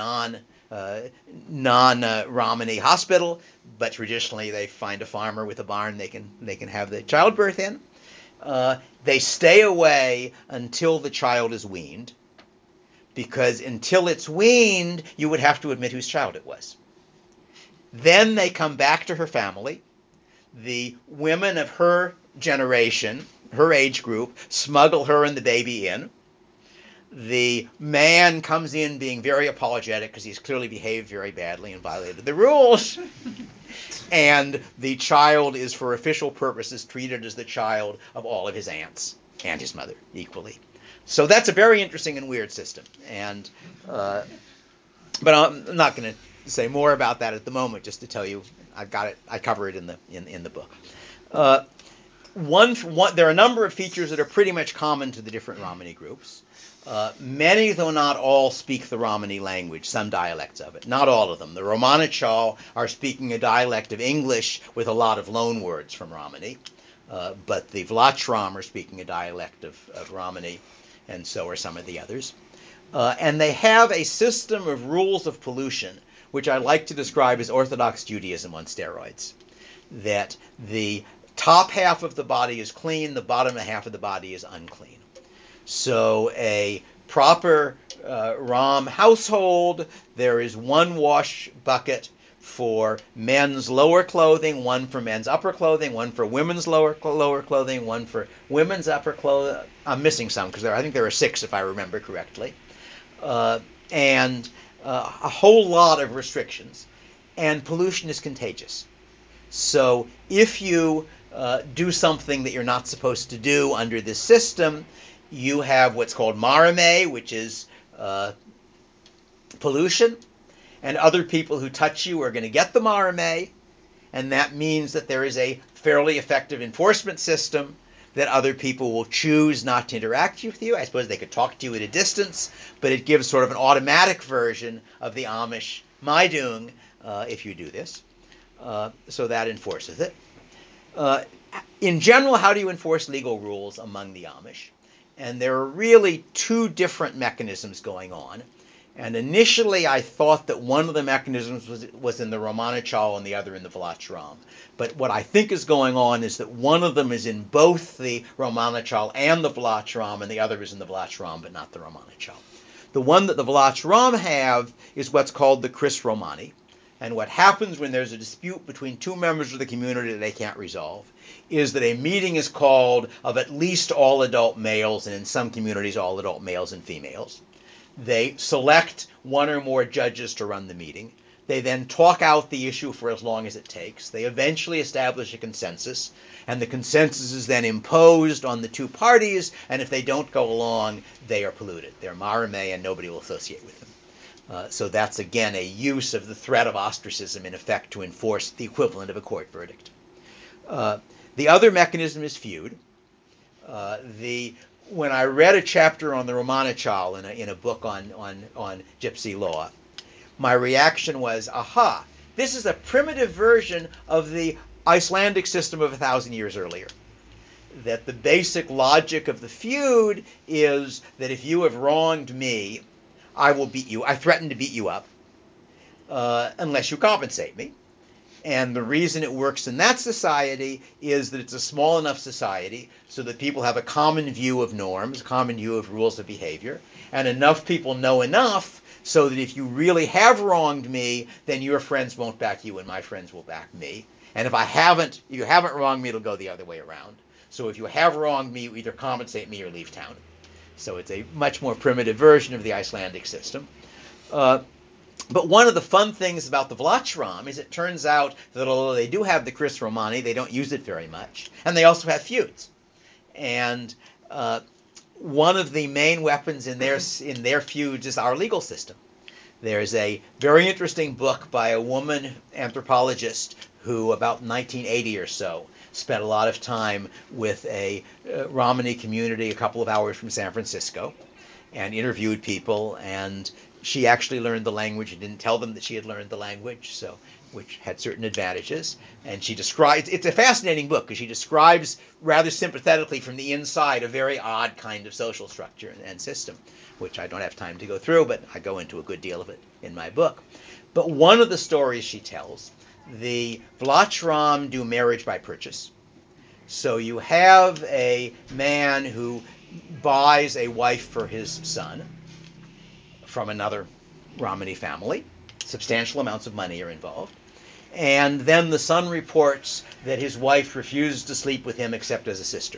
non-Romani hospital, but traditionally they find a farmer with a barn they can have the childbirth in. They stay away until the child is weaned, because until it's weaned, you would have to admit whose child it was. Then they come back to her family. The women of her generation, her age group, smuggle her and the baby in. The man comes in being very apologetic because he's clearly behaved very badly and violated the rules. And the child is, for official purposes, treated as the child of all of his aunts and his mother equally. So that's a very interesting and weird system. And but I'm not going to say more about that at the moment. Just to tell you, I've got it. I cover it in the book. There are a number of features that are pretty much common to the different Romani groups. Many, though not all, speak the Romani language, some dialects of it. Not all of them. The Romanachal are speaking a dialect of English with a lot of loan words from Romani, but the Vlachram are speaking a dialect of Romani, and so are some of the others. And they have a system of rules of pollution, which I like to describe as Orthodox Judaism on steroids. That the top half of the body is clean, the bottom half of the body is unclean. So a proper Rom household, there is one wash bucket for men's lower clothing, one for men's upper clothing, one for women's lower clothing, one for women's upper clothing. I'm missing some because I think there are 6 if I remember correctly. And a whole lot of restrictions. And pollution is contagious. So if you do something that you're not supposed to do under this system, you have what's called marame, which is pollution, and other people who touch you are going to get the marame, and that means that there is a fairly effective enforcement system that other people will choose not to interact with you. I suppose they could talk to you at a distance, but it gives sort of an automatic version of the Amish Maidung if you do this. So that enforces it. In general, how do you enforce legal rules among the Amish? And there are really 2 different mechanisms going on. And initially, I thought that one of the mechanisms was in the Romanachal and the other in the Vlachram. But what I think is going on is that one of them is in both the Romanachal and the Vlachram, and the other is in the Vlachram, but not the Romanachal. The one that the Vlachram have is what's called the Kris Romani. And what happens when there's a dispute between two members of the community that they can't resolve is that a meeting is called of at least all adult males, and in some communities, all adult males and females. They select one or more judges to run the meeting. They then talk out the issue for as long as it takes. They eventually establish a consensus, and the consensus is then imposed on the two parties, and if they don't go along, they are polluted. They're marame, and nobody will associate with them. So that's, again, a use of the threat of ostracism, in effect, to enforce the equivalent of a court verdict. The other mechanism is feud. When I read a chapter on the Romanachal in a book on gypsy law, my reaction was, aha, this is a primitive version of the Icelandic system of 1,000 years earlier. That the basic logic of the feud is that if you have wronged me, I will beat you. I threaten to beat you up unless you compensate me. And the reason it works in that society is that it's a small enough society so that people have a common view of norms, a common view of rules of behavior, and enough people know enough so that if you really have wronged me, then your friends won't back you and my friends will back me. And if you haven't wronged me, it'll go the other way around. So if you have wronged me, you either compensate me or leave town. So it's a much more primitive version of the Icelandic system. But one of the fun things about the Vlachram is it turns out that although they do have the Kris Romani, they don't use it very much. And they also have feuds. And one of the main weapons in their feuds is our legal system. There's a very interesting book by a woman anthropologist who, about 1980 or so, spent a lot of time with a Romani community a couple of hours from San Francisco and interviewed people, and she actually learned the language and didn't tell them that she had learned the language, so which had certain advantages. And she describes, it's a fascinating book because she describes rather sympathetically from the inside a very odd kind of social structure and system, which I don't have time to go through, but I go into a good deal of it in my book. But one of the stories she tells, the Vlachram do marriage by purchase. So you have a man who buys a wife for his son from another Romani family. Substantial amounts of money are involved. And then the son reports that his wife refuses to sleep with him except as a sister.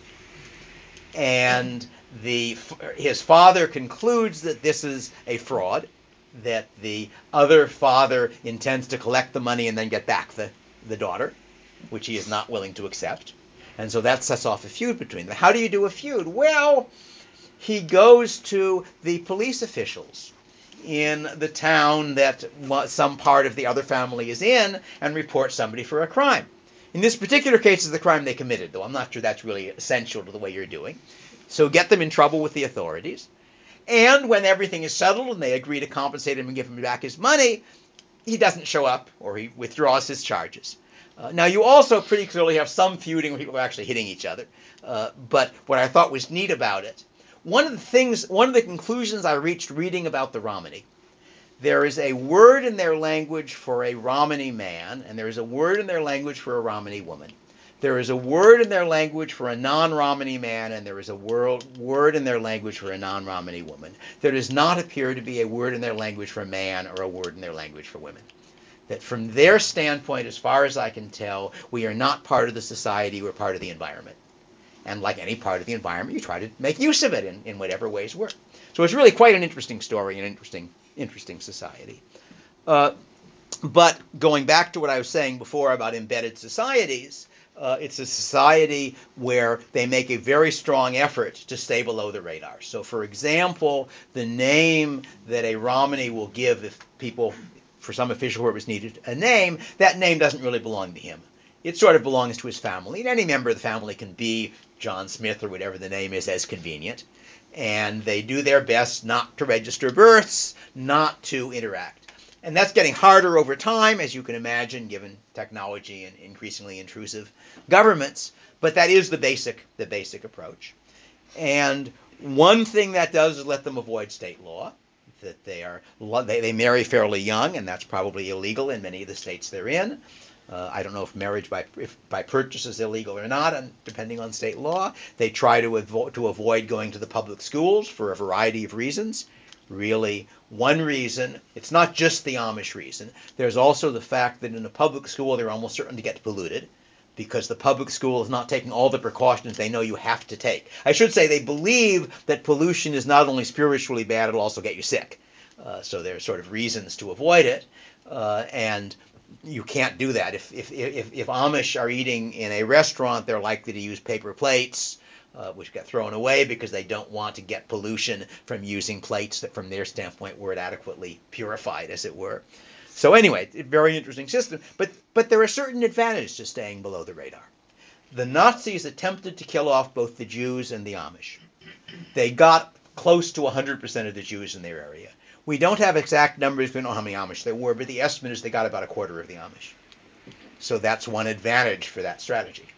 And his father concludes that this is a fraud, that the other father intends to collect the money and then get back the daughter, which he is not willing to accept. And so that sets off a feud between them. How do you do a feud? Well, he goes to the police officials in the town that some part of the other family is in and reports somebody for a crime. In this particular case, it's the crime they committed, though I'm not sure that's really essential to the way you're doing. So get them in trouble with the authorities. And when everything is settled and they agree to compensate him and give him back his money, he doesn't show up or he withdraws his charges. Now, you also pretty clearly have some feuding where people are actually hitting each other. But what I thought was neat about it, one of the conclusions I reached reading about the Romani, there is a word in their language for a Romani man, and there is a word in their language for a Romani woman. There is a word in their language for a non-Romani man, and there is a word in their language for a non-Romani woman. There does not appear to be a word in their language for man or a word in their language for women. That from their standpoint, as far as I can tell, we are not part of the society, we're part of the environment. And like any part of the environment, you try to make use of it in whatever ways work. So it's really quite an interesting story, an interesting society. But going back to what I was saying before about embedded societies, it's a society where they make a very strong effort to stay below the radar. So, for example, the name that a Romani will give if people, for some official purpose, needed a name, that name doesn't really belong to him. It sort of belongs to his family, and any member of the family can be John Smith or whatever the name is as convenient. And they do their best not to register births, not to interact. And that's getting harder over time, as you can imagine, given technology and increasingly intrusive governments. But that is the basic approach. And one thing that does is let them avoid state law. that they marry fairly young, and that's probably illegal in many of the states they're in. I don't know if marriage by purchase is illegal or not, and depending on state law. They try to avoid going to the public schools for a variety of reasons. Really, one reason, it's not just the Amish reason. There's also the fact that in a public school they're almost certain to get polluted, because the public school is not taking all the precautions they know you have to take. I should say they believe that pollution is not only spiritually bad, it'll also get you sick. So there are sort of reasons to avoid it. And you can't do that. If Amish are eating in a restaurant, they're likely to use paper plates, which get thrown away because they don't want to get pollution from using plates that, from their standpoint, weren't adequately purified, as it were. So anyway, very interesting system. But there are certain advantages to staying below the radar. The Nazis attempted to kill off both the Jews and the Amish. They got close to 100% of the Jews in their area. We don't have exact numbers. We don't know how many Amish there were, but the estimate is they got about a quarter of the Amish. So that's one advantage for that strategy.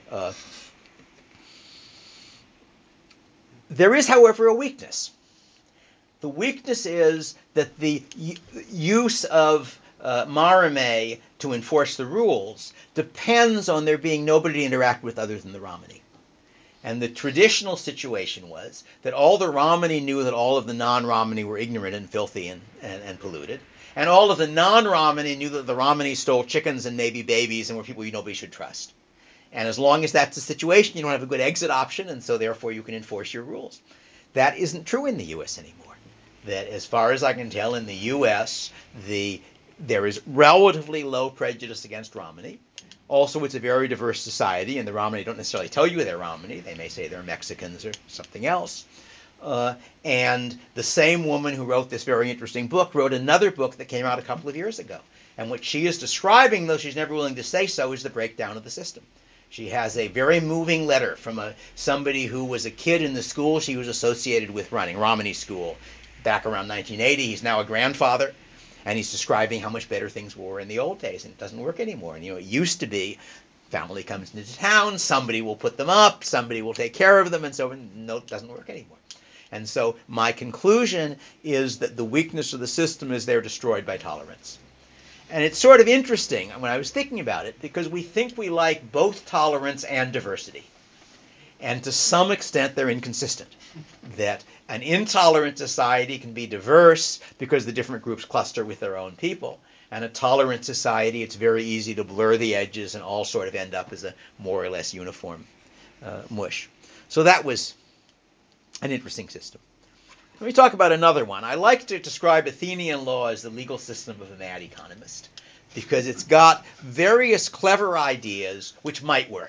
There is, however, a weakness. The weakness is that the use of Marame to enforce the rules depends on there being nobody to interact with other than the Romani. And the traditional situation was that all the Romani knew that all of the non-Romani were ignorant and filthy and polluted. And all of the non-Romani knew that the Romani stole chickens and maybe babies and were people nobody should trust. And as long as that's the situation, you don't have a good exit option, and so therefore you can enforce your rules. That isn't true in the U.S. anymore. That, as far as I can tell, in the U.S., there is relatively low prejudice against Romani. Also, it's a very diverse society, and the Romani don't necessarily tell you they're Romani. They may say they're Mexicans or something else. And the same woman who wrote this very interesting book wrote another book that came out a couple of years ago. And what she is describing, though she's never willing to say so, is the breakdown of the system. She has a very moving letter from somebody who was a kid in the school she was associated with running, Romani School, back around 1980. He's now a grandfather. And he's describing how much better things were in the old days, and it doesn't work anymore. And it used to be, family comes into town, somebody will put them up, somebody will take care of them, and so no, it doesn't work anymore. And so my conclusion is that the weakness of the system is they're destroyed by tolerance. And it's sort of interesting when I was thinking about it, because we think we like both tolerance and diversity. And to some extent, they're inconsistent. That an intolerant society can be diverse because the different groups cluster with their own people. And a tolerant society, it's very easy to blur the edges and all sort of end up as a more or less uniform mush. So that was an interesting system. Let me talk about another one. I like to describe Athenian law as the legal system of a mad economist, because it's got various clever ideas which might work.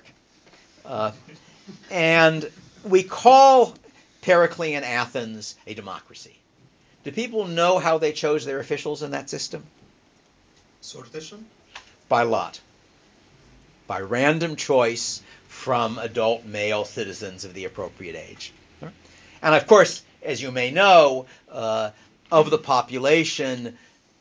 And we call Periclean Athens a democracy. Do people know how they chose their officials in that system? Sortition? By lot. By random choice from adult male citizens of the appropriate age. And of course, as you may know, of the population,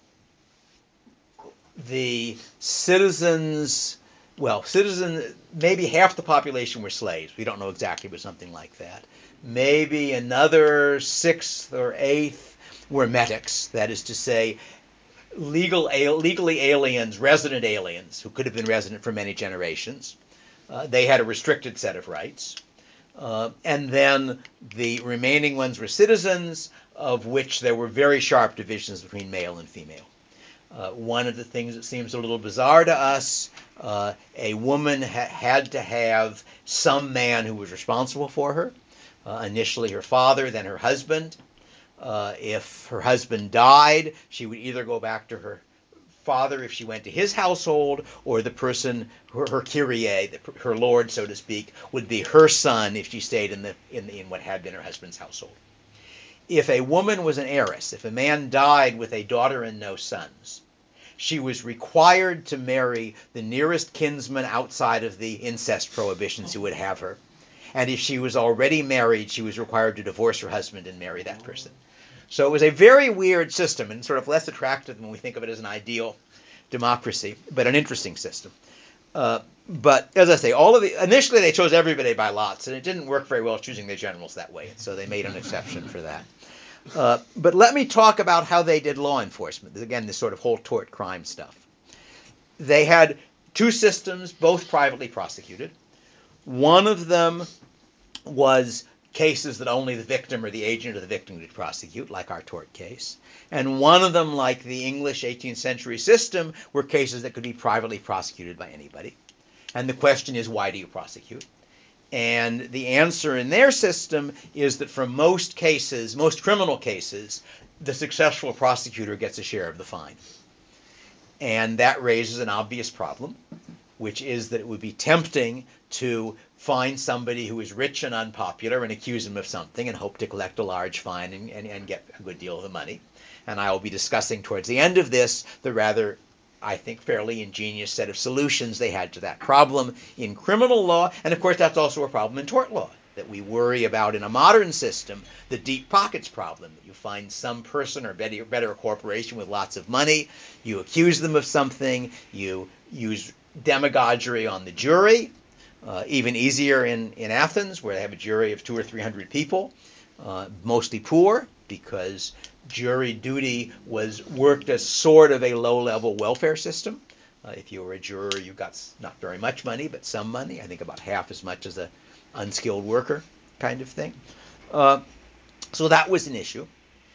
the citizens, maybe half the population were slaves. We don't know exactly, but something like that. Maybe another sixth or eighth were metics, that is to say, legally aliens, resident aliens, who could have been resident for many generations. They had a restricted set of rights. And then the remaining ones were citizens, of which there were very sharp divisions between male and female. One of the things that seems a little bizarre to us, a woman had to have some man who was responsible for her, initially her father, then her husband. If her husband died, she would either go back to her father if she went to his household, or the person, her Kyrie, her lord, so to speak, would be her son if she stayed in what had been her husband's household. If a woman was an heiress, if a man died with a daughter and no sons, she was required to marry the nearest kinsman outside of the incest prohibitions who would have her. And if she was already married, she was required to divorce her husband and marry that person. So it was a very weird system, and sort of less attractive when we think of it as an ideal democracy, but an interesting system. But as I say, initially they chose everybody by lots, and it didn't work very well choosing their generals that way, and so they made an exception for that. But let me talk about how they did law enforcement. Again, this sort of whole tort crime stuff. They had two systems, both privately prosecuted. One of them was cases that only the victim or the agent of the victim could prosecute, like our tort case. And one of them, like the English 18th century system, were cases that could be privately prosecuted by anybody. And the question is, why do you prosecute? And the answer in their system is that for most cases, most criminal cases, the successful prosecutor gets a share of the fine. And that raises an obvious problem, which is that it would be tempting to find somebody who is rich and unpopular and accuse him of something and hope to collect a large fine and get a good deal of the money. And I will be discussing towards the end of this the rather, I think, fairly ingenious set of solutions they had to that problem in criminal law. And of course, that's also a problem in tort law, that we worry about in a modern system, the deep pockets problem, that you find some person or better a corporation with lots of money, you accuse them of something, you use demagoguery on the jury, even easier in Athens, where they have a jury of 200 or 300 people, mostly poor, because jury duty was worked as sort of a low-level welfare system. If you were a juror, you got not very much money, but some money. I think about half as much as an unskilled worker kind of thing. So that was an issue.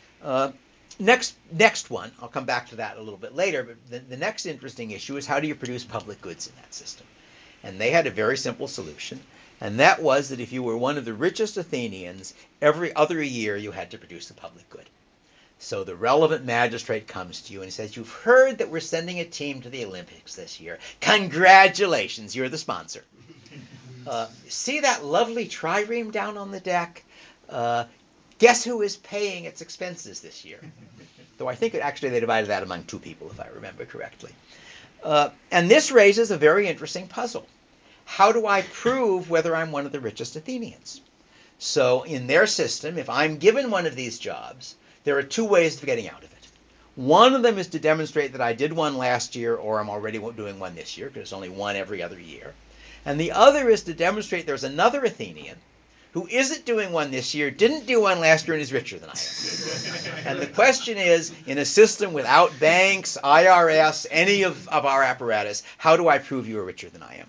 Next one, I'll come back to that a little bit later, but the next interesting issue is how do you produce public goods in that system? And they had a very simple solution, and that was that if you were one of the richest Athenians, every other year you had to produce a public good. So the relevant magistrate comes to you and says, you've heard that we're sending a team to the Olympics this year. Congratulations, you're the sponsor. See that lovely trireme down on the deck? Guess who is paying its expenses this year? Though I think actually they divided that among two people, if I remember correctly. And this raises a very interesting puzzle. How do I prove whether I'm one of the richest Athenians? So in their system, if I'm given one of these jobs, there are two ways of getting out of it. One of them is to demonstrate that I did one last year or I'm already doing one this year, because it's only one every other year. And the other is to demonstrate there's another Athenian who isn't doing one this year, didn't do one last year, and is richer than I am. And the question is, in a system without banks, IRS, any of our apparatus, how do I prove you are richer than I am?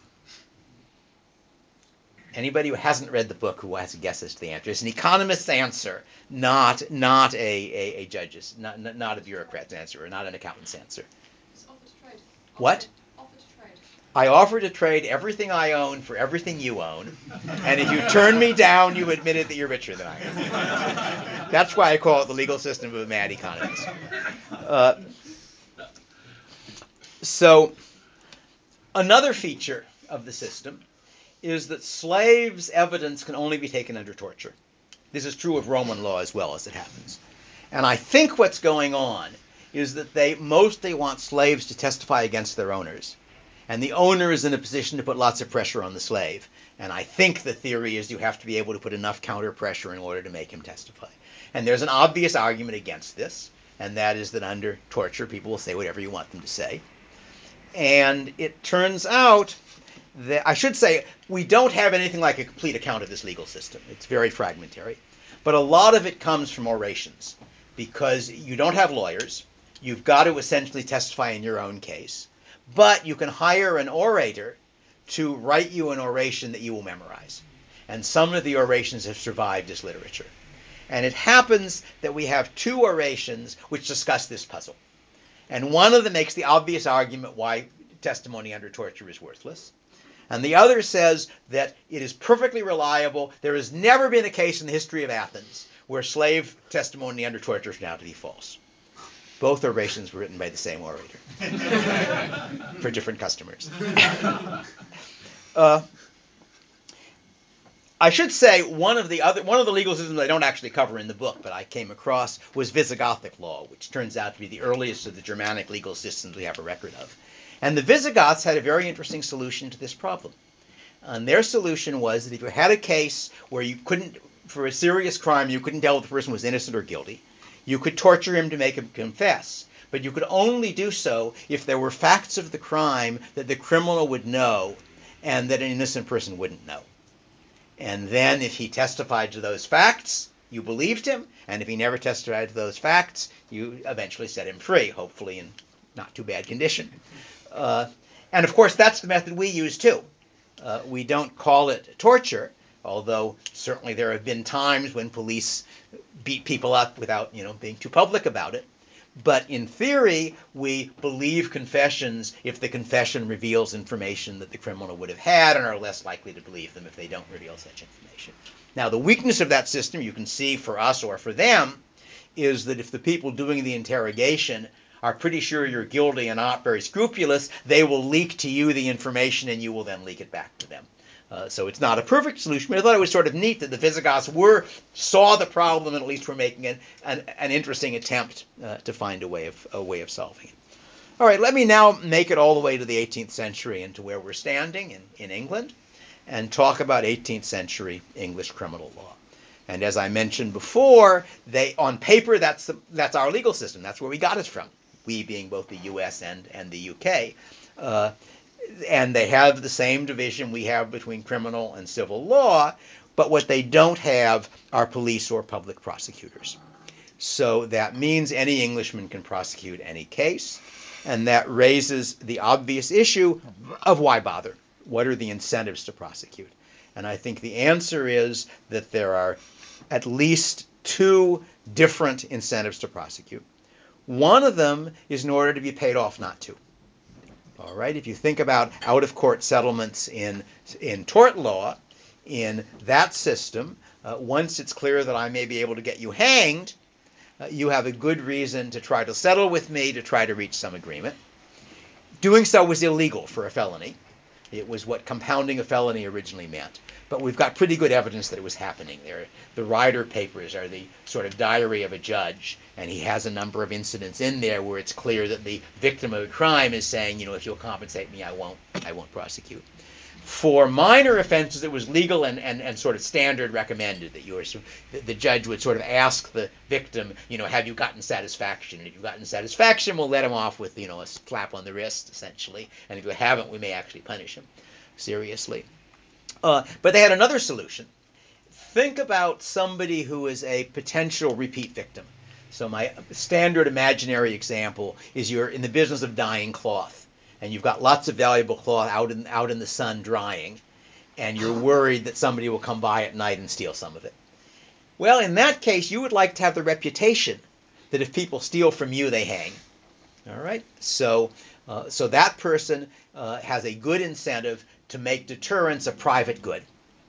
Anybody who hasn't read the book who has a guess as to the answer? It's an economist's answer, not a judge's, not a bureaucrat's answer, or not an accountant's answer. It's offer to trade. What? Offer to trade. I offer to trade everything I own for everything you own, and if you turn me down, you've admitted that you're richer than I am. That's why I call it the legal system of a mad economist. So another feature of the system is that slaves' evidence can only be taken under torture. This is true of Roman law as well, as it happens. And I think what's going on is that they mostly want slaves to testify against their owners. And the owner is in a position to put lots of pressure on the slave. And I think the theory is you have to be able to put enough counter pressure in order to make him testify. And there's an obvious argument against this, and that is that under torture, people will say whatever you want them to say. And it turns out that, I should say, we don't have anything like a complete account of this legal system. It's very fragmentary. But a lot of it comes from orations, because you don't have lawyers. You've got to essentially testify in your own case. But you can hire an orator to write you an oration that you will memorize. And some of the orations have survived as literature. And it happens that we have two orations which discuss this puzzle. And one of them makes the obvious argument why testimony under torture is worthless. And the other says that it is perfectly reliable. There has never been a case in the history of Athens where slave testimony under torture turned out to be false. Both orations were written by the same orator for different customers. I should say one of the legal systems I don't actually cover in the book, but I came across, was Visigothic law, which turns out to be the earliest of the Germanic legal systems we have a record of. And the Visigoths had a very interesting solution to this problem. And their solution was that if you had a case where you couldn't, for a serious crime, you couldn't tell if the person was innocent or guilty, you could torture him to make him confess. But you could only do so if there were facts of the crime that the criminal would know and that an innocent person wouldn't know. And then if he testified to those facts, you believed him. And if he never testified to those facts, you eventually set him free, hopefully in not too bad condition. And of course, that's the method we use too. We don't call it torture, although certainly there have been times when police beat people up without, being too public about it. But in theory, we believe confessions if the confession reveals information that the criminal would have had and are less likely to believe them if they don't reveal such information. Now, the weakness of that system, you can see for us or for them, is that if the people doing the interrogation are pretty sure you're guilty and not very scrupulous, they will leak to you the information and you will then leak it back to them. So it's not a perfect solution, but I thought it was sort of neat that the Visigoths saw the problem and at least were making an interesting attempt to find a way of solving it. All right, let me now make it all the way to the 18th century and to where we're standing in England and talk about 18th century English criminal law. And as I mentioned before, on paper that's our legal system. That's where we got it from. We being both the U.S. and the U.K. And they have the same division we have between criminal and civil law, but what they don't have are police or public prosecutors. So that means any Englishman can prosecute any case, and that raises the obvious issue of why bother? What are the incentives to prosecute? And I think the answer is that there are at least two different incentives to prosecute. One of them is in order to be paid off not to. All right, if you think about out-of-court settlements in tort law, in that system, once it's clear that I may be able to get you hanged, you have a good reason to try to settle with me to try to reach some agreement. Doing so was illegal for a felony. It was what compounding a felony originally meant. But we've got pretty good evidence that it was happening there. The Ryder Papers are the sort of diary of a judge, and he has a number of incidents in there where it's clear that the victim of a crime is saying, if you'll compensate me, I won't prosecute. For minor offenses, it was legal and sort of standard recommended that the judge would sort of ask the victim, have you gotten satisfaction? And if you've gotten satisfaction, we'll let him off with, a slap on the wrist, essentially. And if you haven't, we may actually punish him seriously. But they had another solution. Think about somebody who is a potential repeat victim. So my standard imaginary example is you're in the business of dyeing cloth, and you've got lots of valuable cloth out in the sun drying, and you're worried that somebody will come by at night and steal some of it. Well, in that case, you would like to have the reputation that if people steal from you, they hang. All right? So that person has a good incentive to make deterrence a private good.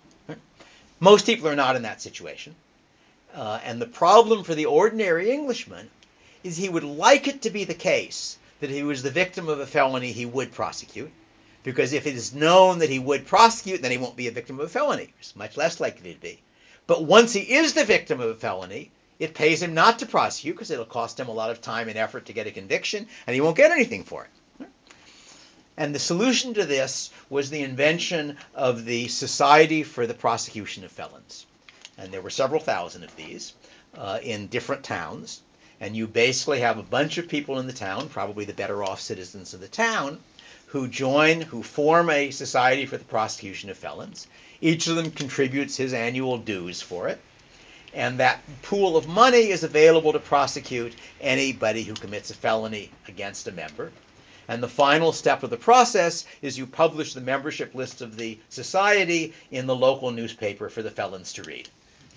Most people are not in that situation. And the problem for the ordinary Englishman is he would like it to be the case that if he was the victim of a felony, he would prosecute. Because if it is known that he would prosecute, then he won't be a victim of a felony. It's much less likely to be. But once he is the victim of a felony, it pays him not to prosecute because it'll cost him a lot of time and effort to get a conviction, and he won't get anything for it. And the solution to this was the invention of the Society for the Prosecution of Felons. And there were several thousand of these in different towns. And you basically have a bunch of people in the town, probably the better off citizens of the town, who form a society for the prosecution of felons. Each of them contributes his annual dues for it. And that pool of money is available to prosecute anybody who commits a felony against a member. And the final step of the process is you publish the membership list of the society in the local newspaper for the felons to read.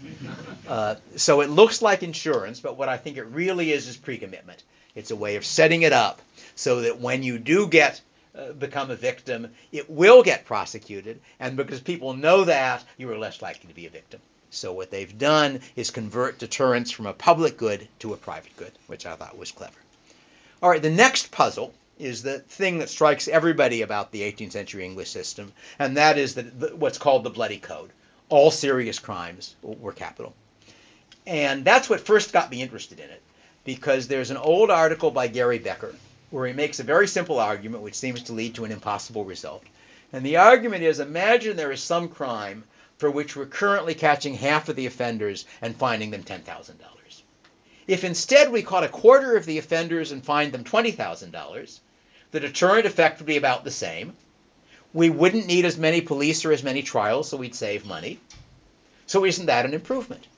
So it looks like insurance, but what I think it really is pre-commitment. It's a way of setting it up so that when you do become a victim, it will get prosecuted, and because people know that, you are less likely to be a victim. So what they've done is convert deterrence from a public good to a private good, which I thought was clever. All right, the next puzzle is the thing that strikes everybody about the 18th century English system, and that is what's called the Bloody Code. All serious crimes were capital. And that's what first got me interested in it, because there's an old article by Gary Becker where he makes a very simple argument which seems to lead to an impossible result. And the argument is, imagine there is some crime for which we're currently catching half of the offenders and fining them $10,000. If instead we caught a quarter of the offenders and fined them $20,000, the deterrent effect would be about the same. We wouldn't need as many police or as many trials, so we'd save money. So isn't that an improvement?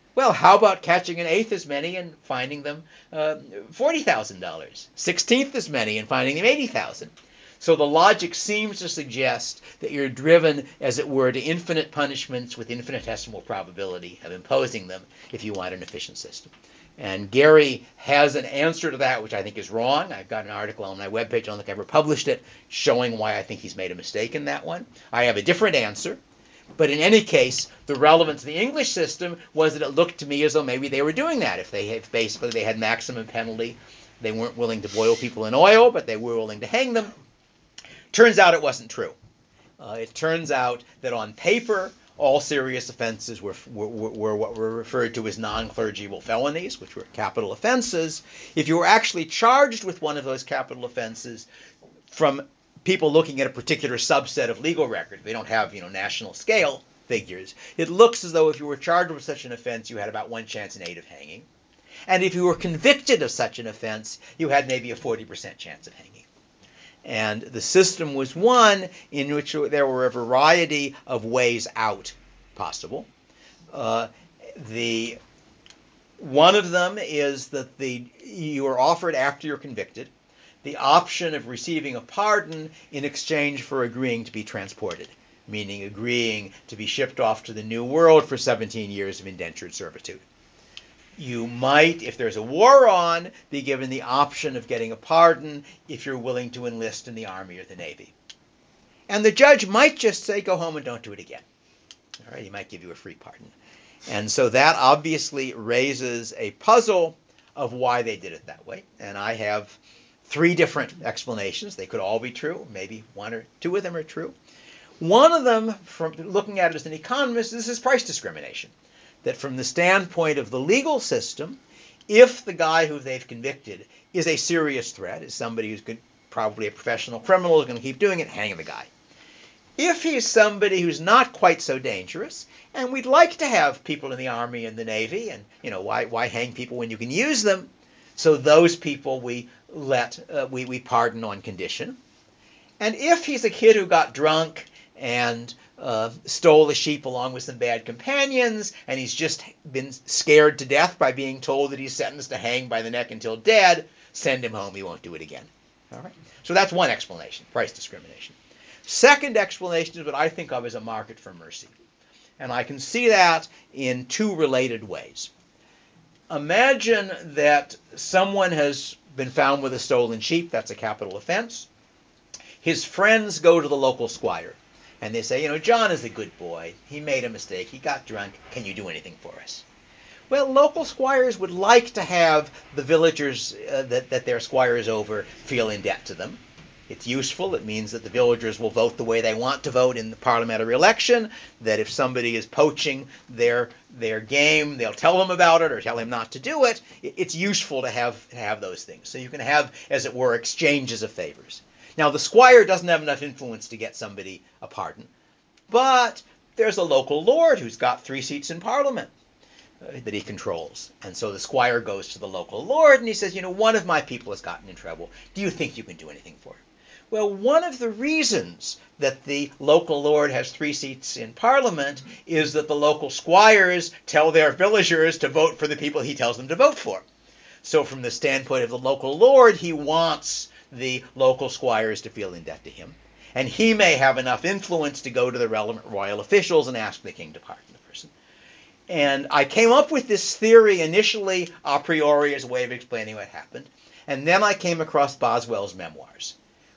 Well, how about catching an eighth as many and finding them $40,000, 16th as many and finding them 80,000? So the logic seems to suggest that you're driven, as it were, to infinite punishments with infinitesimal probability of imposing them if you want an efficient system. And Gary has an answer to that, which I think is wrong. I've got an article on my webpage, I don't think I ever published it, showing why I think he's made a mistake in that one. I have a different answer. But in any case, the relevance of the English system was that it looked to me as though maybe they were doing that. If basically they had maximum penalty, they weren't willing to boil people in oil, but they were willing to hang them. Turns out it wasn't true. It turns out that on paper, all serious offenses were what were referred to as non-clergible felonies, which were capital offenses. If you were actually charged with one of those capital offenses, from people looking at a particular subset of legal records, they don't have national scale figures, it looks as though if you were charged with such an offense, you had about 1 chance in 8 of hanging. And if you were convicted of such an offense, you had maybe a 40% chance of hanging. And the system was one in which there were a variety of ways out possible. One of them is that you are offered, after you're convicted, the option of receiving a pardon in exchange for agreeing to be transported, meaning agreeing to be shipped off to the New World for 17 years of indentured servitude. You might, if there's a war on, be given the option of getting a pardon if you're willing to enlist in the Army or the Navy. And the judge might just say, go home and don't do it again. All right, he might give you a free pardon. And so that obviously raises a puzzle of why they did it that way. And I have 3 different explanations. They could all be true. Maybe 1 or 2 of them are true. One of them, from looking at it as an economist, this is price discrimination. That from the standpoint of the legal system, if the guy who they've convicted is a serious threat, is somebody who's probably a professional criminal, who's going to keep doing it, hang the guy. If he's somebody who's not quite so dangerous, and we'd like to have people in the Army and the Navy, and why hang people when you can use them? So those people we pardon on condition. And if he's a kid who got drunk and stole a sheep along with some bad companions, and he's just been scared to death by being told that he's sentenced to hang by the neck until dead, send him home, he won't do it again. All right? So that's one explanation, price discrimination. Second explanation is what I think of as a market for mercy. And I can see that in 2 related ways. Imagine that someone has been found with a stolen sheep. That's a capital offense. His friends go to the local squire, and they say, John is a good boy. He made a mistake. He got drunk. Can you do anything for us? Well, local squires would like to have the villagers that their squires over feel in debt to them. It's useful. It means that the villagers will vote the way they want to vote in the parliamentary election, that if somebody is poaching their game, they'll tell them about it or tell him not to do it. It's useful to have those things. So you can have, as it were, exchanges of favors. Now, the squire doesn't have enough influence to get somebody a pardon, but there's a local lord who's got 3 seats in parliament that he controls. And so the squire goes to the local lord and he says, one of my people has gotten in trouble. Do you think you can do anything for him? Well, one of the reasons that the local lord has 3 seats in parliament is that the local squires tell their villagers to vote for the people he tells them to vote for. So from the standpoint of the local lord, he wants the local squires to feel in debt to him. And he may have enough influence to go to the relevant royal officials and ask the king to pardon the person. And I came up with this theory initially a priori as a way of explaining what happened. And then I came across Boswell's memoirs.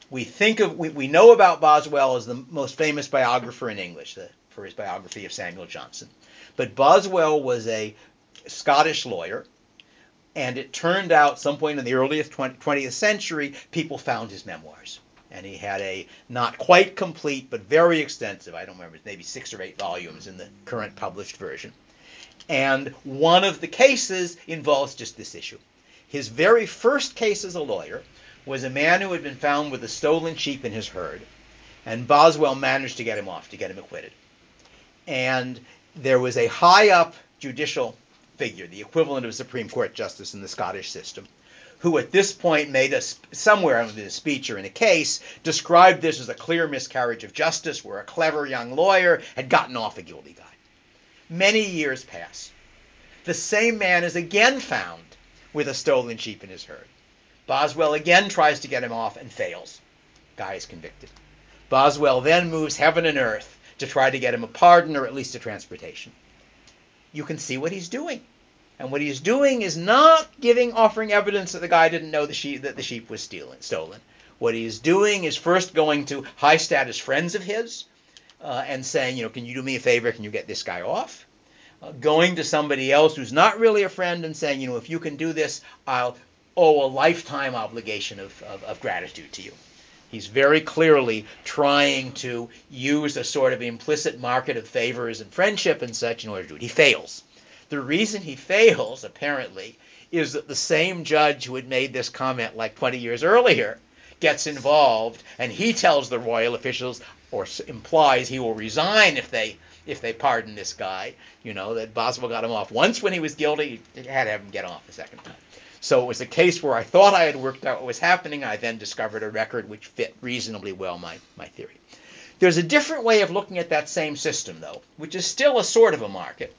We know about Boswell as the most famous biographer in English for his biography of Samuel Johnson. But Boswell was a Scottish lawyer, and it turned out some point in the earliest 20th century, people found his memoirs. And he had a not quite complete, but very extensive, I don't remember, maybe 6 or 8 volumes in the current published version. And one of the cases involves just this issue. His very first case as a lawyer was a man who had been found with a stolen sheep in his herd, and Boswell managed to get him off, to get him acquitted. And there was a high-up judicial figure, the equivalent of a Supreme Court justice in the Scottish system, who at this point made somewhere in a speech or in a case, described this as a clear miscarriage of justice where a clever young lawyer had gotten off a guilty guy. Many years pass. The same man is again found with a stolen sheep in his herd. Boswell again tries to get him off and fails. Guy is convicted. Boswell then moves heaven and earth to try to get him a pardon or at least a transportation. You can see what he's doing. And what he's doing is not offering evidence that the guy didn't know that the sheep was stolen. What he's doing is first going to high status friends of his and saying, can you do me a favor? Can you get this guy off? Going to somebody else who's not really a friend and saying, if you can do this, I'll owe a lifetime obligation of gratitude to you. He's very clearly trying to use a sort of implicit market of favors and friendship and such in order to do it. He fails. The reason he fails, apparently, is that the same judge who had made this comment like 20 years earlier gets involved, and he tells the royal officials, or implies he will resign if they pardon this guy, that Boswell got him off once when he was guilty. He had to have him get off the second time. So it was a case where I thought I had worked out what was happening. I then discovered a record which fit reasonably well my theory. There's a different way of looking at that same system, though, which is still a sort of a market.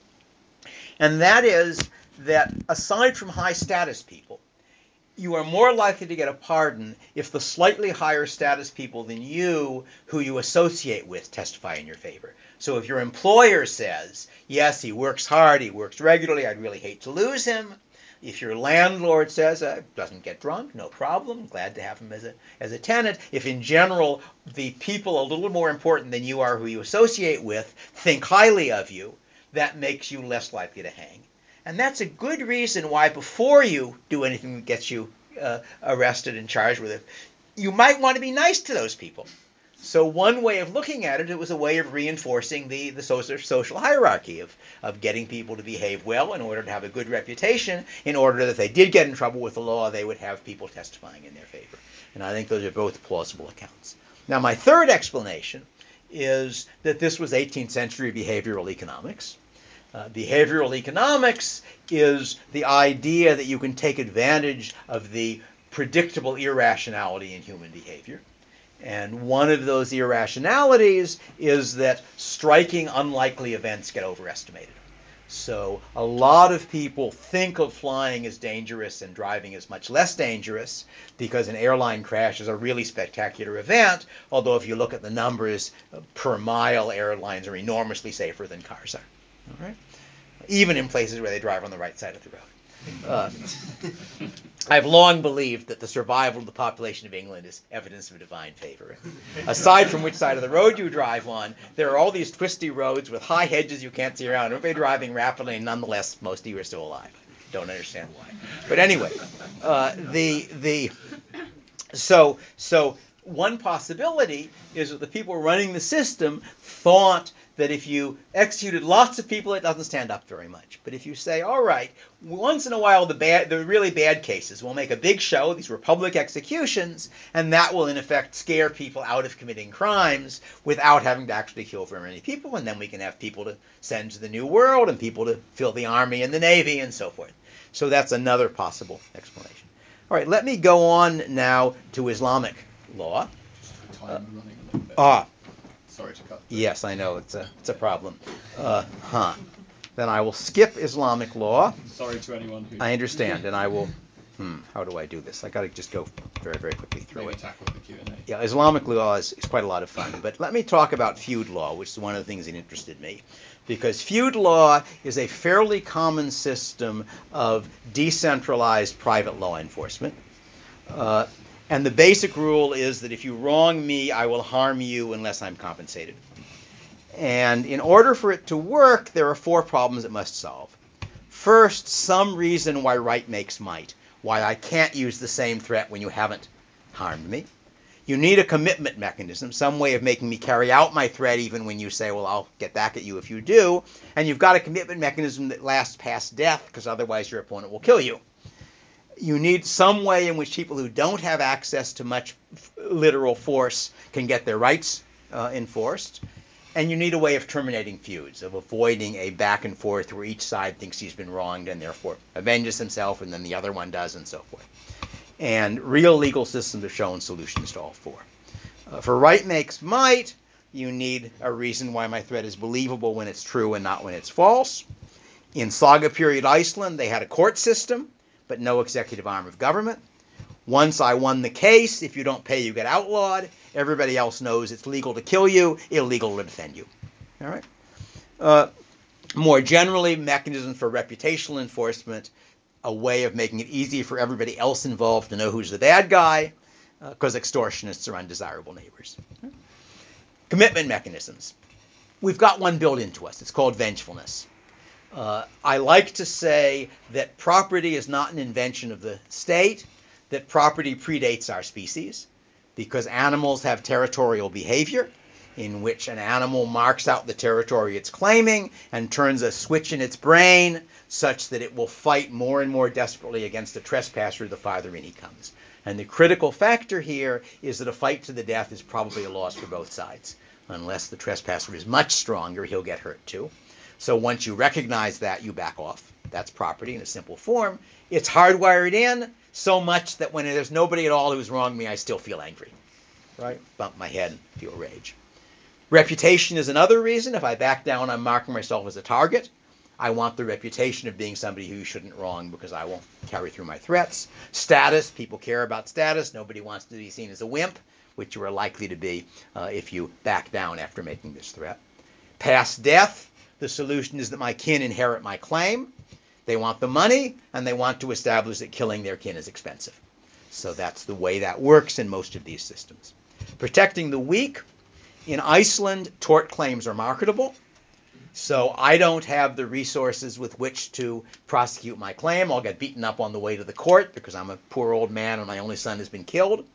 And that is that aside from high status people, you are more likely to get a pardon if the slightly higher status people than you who you associate with testify in your favor. So if your employer says, yes, he works hard, he works regularly, I'd really hate to lose him. If your landlord says, doesn't get drunk, no problem, glad to have him as a tenant. If in general the people a little more important than you are who you associate with think highly of you, that makes you less likely to hang. And that's a good reason why before you do anything that gets you arrested and charged with it, you might want to be nice to those people. So one way of looking at it, it was a way of reinforcing the social hierarchy of getting people to behave well in order to have a good reputation, in order that if they did get in trouble with the law, they would have people testifying in their favor. And I think those are both plausible accounts. Now, my third explanation is that this was 18th century behavioral economics. Behavioral economics is the idea that you can take advantage of the predictable irrationality in human behavior. And one of those irrationalities is that striking, unlikely events get overestimated. So a lot of people think of flying as dangerous and driving as much less dangerous because an airline crash is a really spectacular event, although if you look at the numbers per mile, airlines are enormously safer than cars are. All right? Even in places where they drive on the right side of the road. I've long believed that the survival of the population of England is evidence of divine favor. Aside from which side of the road you drive on, there are all these twisty roads with high hedges you can't see around. Everybody driving rapidly, and nonetheless, most of you are still alive. Don't understand why. But anyway, so one possibility is that the people running the system thought that if you executed lots of people, it doesn't stand up very much. But if you say, all right, once in a while the really bad cases, we'll make a big show, these were public executions, and that will in effect scare people out of committing crimes without having to actually kill very many people, and then we can have people to send to the New World and people to fill the army and the navy and so forth. So that's another possible explanation. All right, let me go on now to Islamic law. Time running a little bit. Sorry to cut. Yes, I know it's a problem. Then I will skip Islamic law. Sorry to anyone who. I understand, and I will. How do I do this? I got to just go very, very quickly through Maybe it. tackle the Q&A. Yeah, Islamic law is quite a lot of fun. But let me talk about feud law, which is one of the things that interested me. Because feud law is a fairly common system of decentralized private law enforcement. And the basic rule is that if you wrong me, I will harm you unless I'm compensated. And in order for it to work, there are 4 problems it must solve. First, some reason why right makes might, why I can't use the same threat when you haven't harmed me. You need a commitment mechanism, some way of making me carry out my threat even when you say, well, I'll get back at you if you do. And you've got a commitment mechanism that lasts past death, because otherwise your opponent will kill you. You need some way in which people who don't have access to much literal force can get their rights enforced. And you need a way of terminating feuds, of avoiding a back and forth where each side thinks he's been wronged and therefore avenges himself and then the other one does and so forth. And real legal systems have shown solutions to all 4. For right makes might, you need a reason why my threat is believable when it's true and not when it's false. In Saga period Iceland, they had a court system, but no executive arm of government. Once I won the case, if you don't pay, you get outlawed. Everybody else knows it's legal to kill you, illegal to defend you. All right. More generally, mechanisms for reputational enforcement, a way of making it easy for everybody else involved to know who's the bad guy, because extortionists are undesirable neighbors. Commitment mechanisms. We've got one built into us. It's called vengefulness. I like to say that property is not an invention of the state, that property predates our species, because animals have territorial behavior in which an animal marks out the territory it's claiming and turns a switch in its brain such that it will fight more and more desperately against a trespasser the farther in he comes. And the critical factor here is that a fight to the death is probably a loss for both sides. Unless the trespasser is much stronger, he'll get hurt too. So once you recognize that, you back off. That's property in a simple form. It's hardwired in so much that when there's nobody at all who's wronged me, I still feel angry. Right? Bump my head and feel rage. Reputation is another reason. If I back down, I'm marking myself as a target. I want the reputation of being somebody who you shouldn't wrong because I won't carry through my threats. Status, people care about status. Nobody wants to be seen as a wimp, which you are likely to be if you back down after making this threat. Past death, the solution is that my kin inherit my claim. They want the money, and they want to establish that killing their kin is expensive. So that's the way that works in most of these systems. Protecting the weak. In Iceland, tort claims are marketable. So I don't have the resources with which to prosecute my claim. I'll get beaten up on the way to the court because I'm a poor old man and my only son has been killed.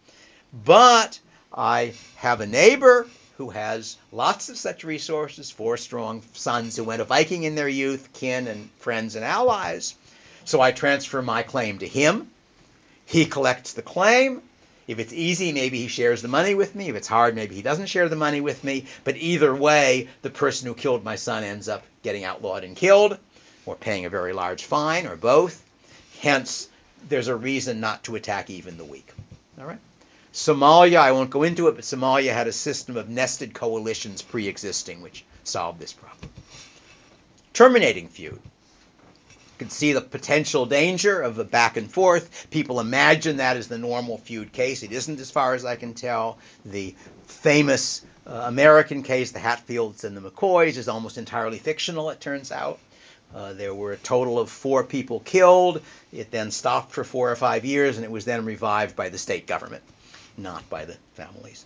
But I have a neighbor who has lots of such resources, 4 strong sons who went a Viking in their youth, kin and friends and allies. So I transfer my claim to him. He collects the claim. If it's easy, maybe he shares the money with me. If it's hard, maybe he doesn't share the money with me. But either way, the person who killed my son ends up getting outlawed and killed, or paying a very large fine, or both. Hence, there's a reason not to attack even the weak. All right? Somalia, I won't go into it, but Somalia had a system of nested coalitions pre-existing, which solved this problem. Terminating feud. You can see the potential danger of the back and forth. People imagine that as the normal feud case. It isn't, as far as I can tell. The famous American case, the Hatfields and the McCoys, is almost entirely fictional, it turns out. There were a total of 4 people killed. It then stopped for 4 or 5 years, and it was then revived by the state government, not by the families.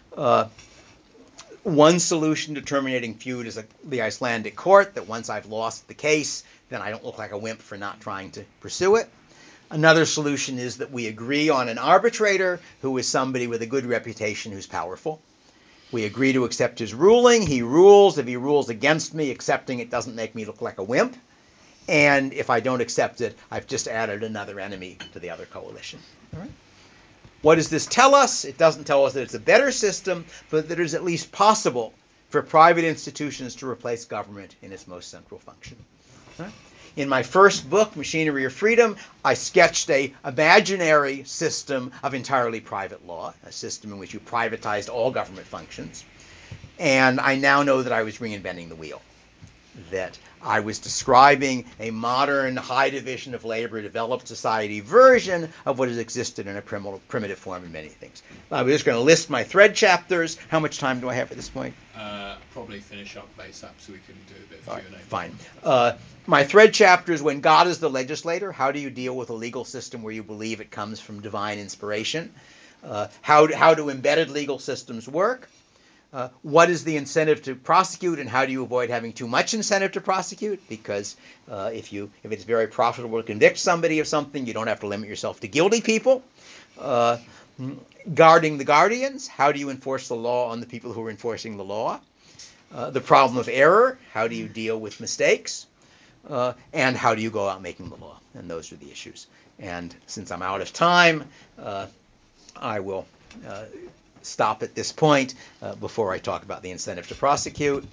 One solution to terminating feud is the Icelandic court, that once I've lost the case, then I don't look like a wimp for not trying to pursue it. Another solution is that we agree on an arbitrator who is somebody with a good reputation who's powerful. We agree to accept his ruling. He rules. If he rules against me, accepting it doesn't make me look like a wimp. And if I don't accept it, I've just added another enemy to the other coalition. All right? What does this tell us? It doesn't tell us that it's a better system, but that it is at least possible for private institutions to replace government in its most central function. Right? In my first book, Machinery of Freedom, I sketched an imaginary system of entirely private law, a system in which you privatized all government functions. And I now know that I was reinventing the wheel, that I was describing a modern high division of labor developed society version of what has existed in a primitive form in many things. I'm just going to list my thread chapters. How much time do I have at this point? Probably finish up base up so we can do a bit of All right, Q&A. fine. My thread chapters, when God is the legislator, how do you deal with a legal system where you believe it comes from divine inspiration? How do embedded legal systems work? What is the incentive to prosecute, and how do you avoid having too much incentive to prosecute? Because if it's very profitable to convict somebody of something, you don't have to limit yourself to guilty people. Guarding the guardians, how do you enforce the law on the people who are enforcing the law? The problem of error, how do you deal with mistakes? And how do you go out making the law? And those are the issues. And since I'm out of time, I will stop at this point before I talk about the incentive to prosecute.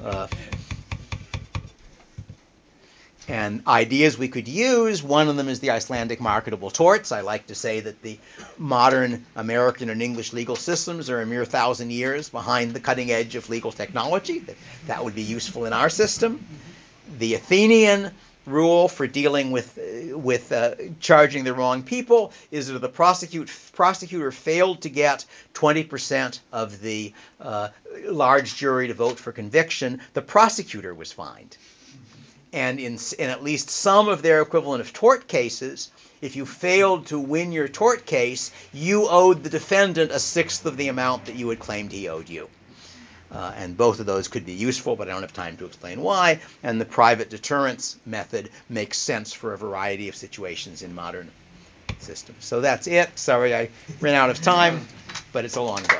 And ideas we could use, one of them is the Icelandic marketable torts. I like to say that the modern American and English legal systems are a mere 1,000 years behind the cutting edge of legal technology. That would be useful in our system. The Athenian rule for dealing with charging the wrong people is that if the prosecutor failed to get 20% of the large jury to vote for conviction, the prosecutor was fined. And in at least some of their equivalent of tort cases, if you failed to win your tort case, you owed the defendant a sixth of the amount that you had claimed he owed you. And both of those could be useful, but I don't have time to explain why. And the private deterrence method makes sense for a variety of situations in modern systems. So that's it. Sorry I ran out of time, but it's a long book.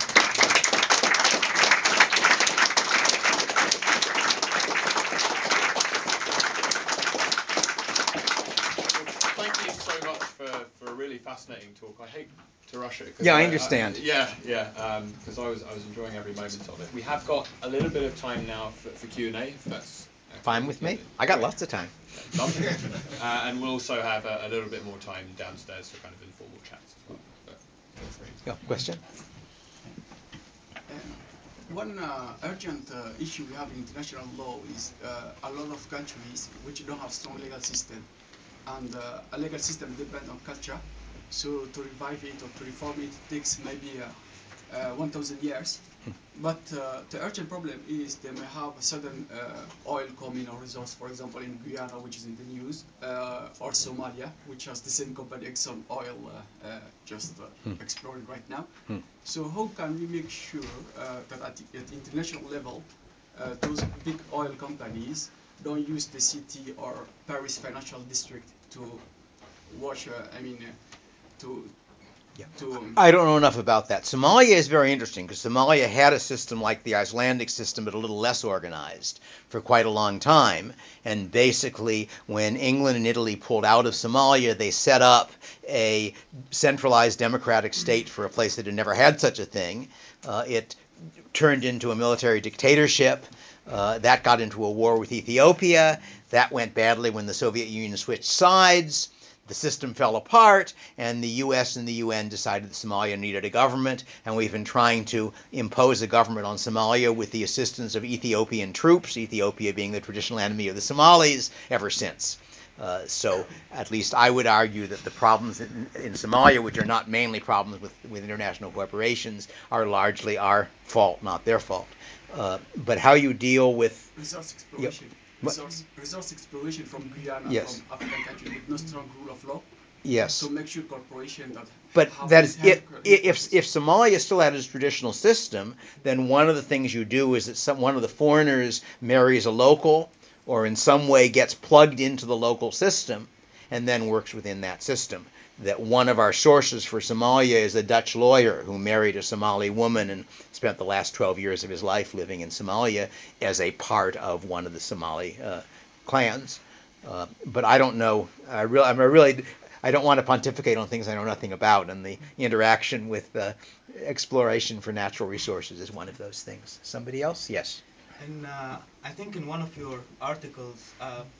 Thank you so much for a really fascinating talk. I hate to rush it. Yeah, I understand. Because I was enjoying every moment of it. We have got a little bit of time now for Q&A, if that's okay. Fine with me. I got lots of time. Lovely. And we'll also have a little bit more time downstairs for kind of informal chats as well. But feel free. Yeah, question? One urgent issue we have in international law is a lot of countries which don't have strong legal system, and a legal system depends on culture. So to revive it or to reform it takes maybe 1,000 years. But the urgent problem is they may have a sudden oil coming or resource, for example, in Guyana, which is in the news, or Somalia, which has the same company, Exxon Oil, just exploring right now. So how can we make sure that at international level, those big oil companies don't use the city or Paris financial district to watch, I don't know enough about that. Somalia is very interesting because Somalia had a system like the Icelandic system, but a little less organized for quite a long time. And basically, when England and Italy pulled out of Somalia, they set up a centralized democratic state for a place that had never had such a thing. It turned into a military dictatorship. That got into a war with Ethiopia. That went badly when the Soviet Union switched sides. The system fell apart, and the U.S. and the UN decided that Somalia needed a government, and we've been trying to impose a government on Somalia with the assistance of Ethiopian troops, Ethiopia being the traditional enemy of the Somalis, ever since. So at least I would argue that the problems in Somalia, which are not mainly problems with international corporations, are largely our fault, not their fault. But how you deal with resource exploration. Resource exploration from Guyana, yes. from African countries with no strong rule of law. Yes. To make sure corporations that. But that is if Somalia still had its traditional system, then one of the things you do is that one of the foreigners marries a local, or in some way gets plugged into the local system, and then works within that system. That one of our sources for Somalia is a Dutch lawyer who married a Somali woman and spent the last 12 years of his life living in Somalia as a part of one of the Somali clans. But I don't know. I don't want to pontificate on things I know nothing about, and the interaction with exploration for natural resources is one of those things. Somebody else? Yes. And I think in one of your articles,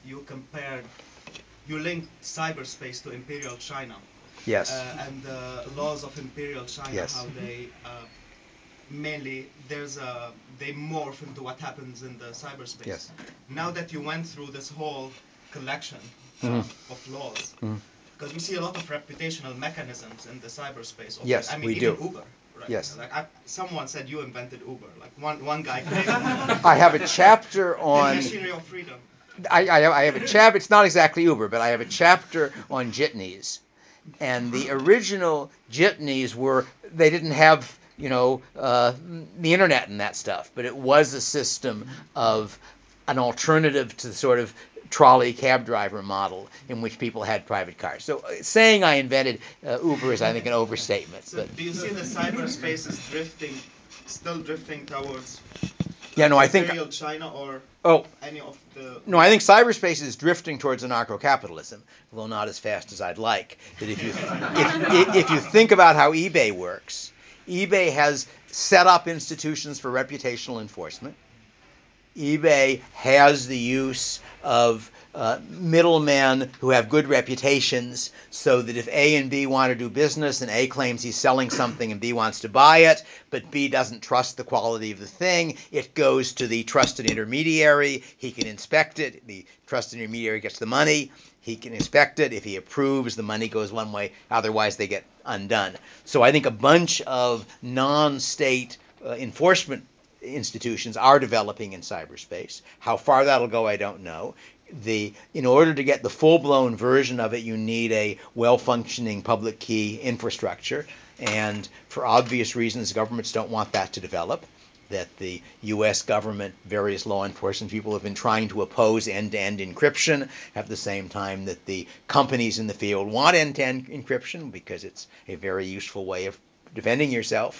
you linked cyberspace to Imperial China. Yes. And the laws of Imperial China, yes. how they mainly they morph into what happens in the cyberspace. Yes. Now that you went through this whole collection of laws, because we see a lot of reputational mechanisms in the cyberspace. Yes, I mean, we even do. Uber. Right? Yes. Like someone said you invented Uber. Like one guy claimed. I have a chapter on machinery of freedom. I have a chapter. It's not exactly Uber, but I have a chapter on jitneys. And the original jitneys they didn't have, the internet and that stuff, but it was a system of an alternative to the sort of trolley cab driver model in which people had private cars. So saying I invented Uber is, I think, an overstatement. So do you see the cyberspace is still drifting towards I think Imperial China or any of the... No, I think cyberspace is drifting towards anarcho-capitalism, although not as fast as I'd like. That if you think about how eBay works, eBay has set up institutions for reputational enforcement. eBay has the use of middlemen who have good reputations, so that if A and B want to do business and A claims he's selling something and B wants to buy it, but B doesn't trust the quality of the thing, it goes to the trusted intermediary. He can inspect it. The trusted intermediary gets the money. He can inspect it. If he approves, the money goes one way. Otherwise, they get undone. So I think a bunch of non-state enforcement institutions are developing in cyberspace. How far that'll go, I don't know. In order to get the full-blown version of it, you need a well-functioning public key infrastructure, and for obvious reasons, governments don't want that to develop. That the U.S. government, various law enforcement people have been trying to oppose end-to-end encryption at the same time that the companies in the field want end-to-end encryption because it's a very useful way of defending yourself.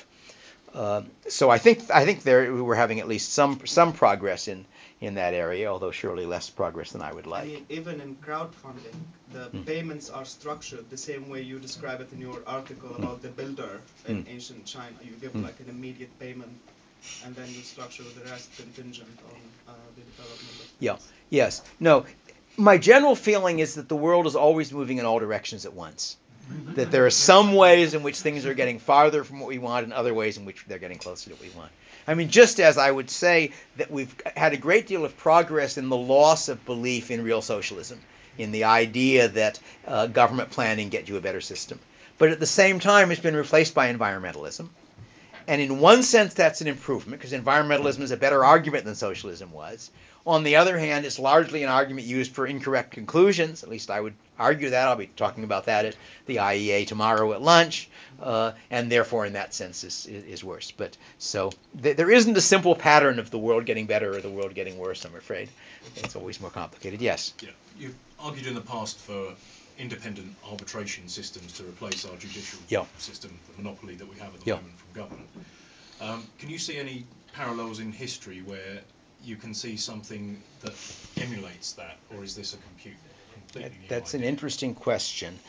So I think we're having at least some progress in that area, although surely less progress than I would like. I mean, even in crowdfunding, the payments are structured the same way you describe it in your article about the builder in ancient China. You give like an immediate payment, and then you structure the rest contingent on the development of things. Yeah. Yes. No. My general feeling is that the world is always moving in all directions at once. That there are some ways in which things are getting farther from what we want and other ways in which they're getting closer to what we want. I mean, just as I would say that we've had a great deal of progress in the loss of belief in real socialism, in the idea that government planning gets you a better system. But at the same time, it's been replaced by environmentalism. And in one sense, that's an improvement, because environmentalism is a better argument than socialism was. On the other hand, it's largely an argument used for incorrect conclusions. At least I would argue that. I'll be talking about that at the IEA tomorrow at lunch. And therefore, in that sense, is worse. But so there isn't a simple pattern of the world getting better or the world getting worse, I'm afraid. It's always more complicated. Yes? Yeah. You've argued in the past for independent arbitration systems to replace our judicial system, the monopoly that we have at the moment from government. Can you see any parallels in history where you can see something that emulates that, or is this a completely new That's idea? an interesting question.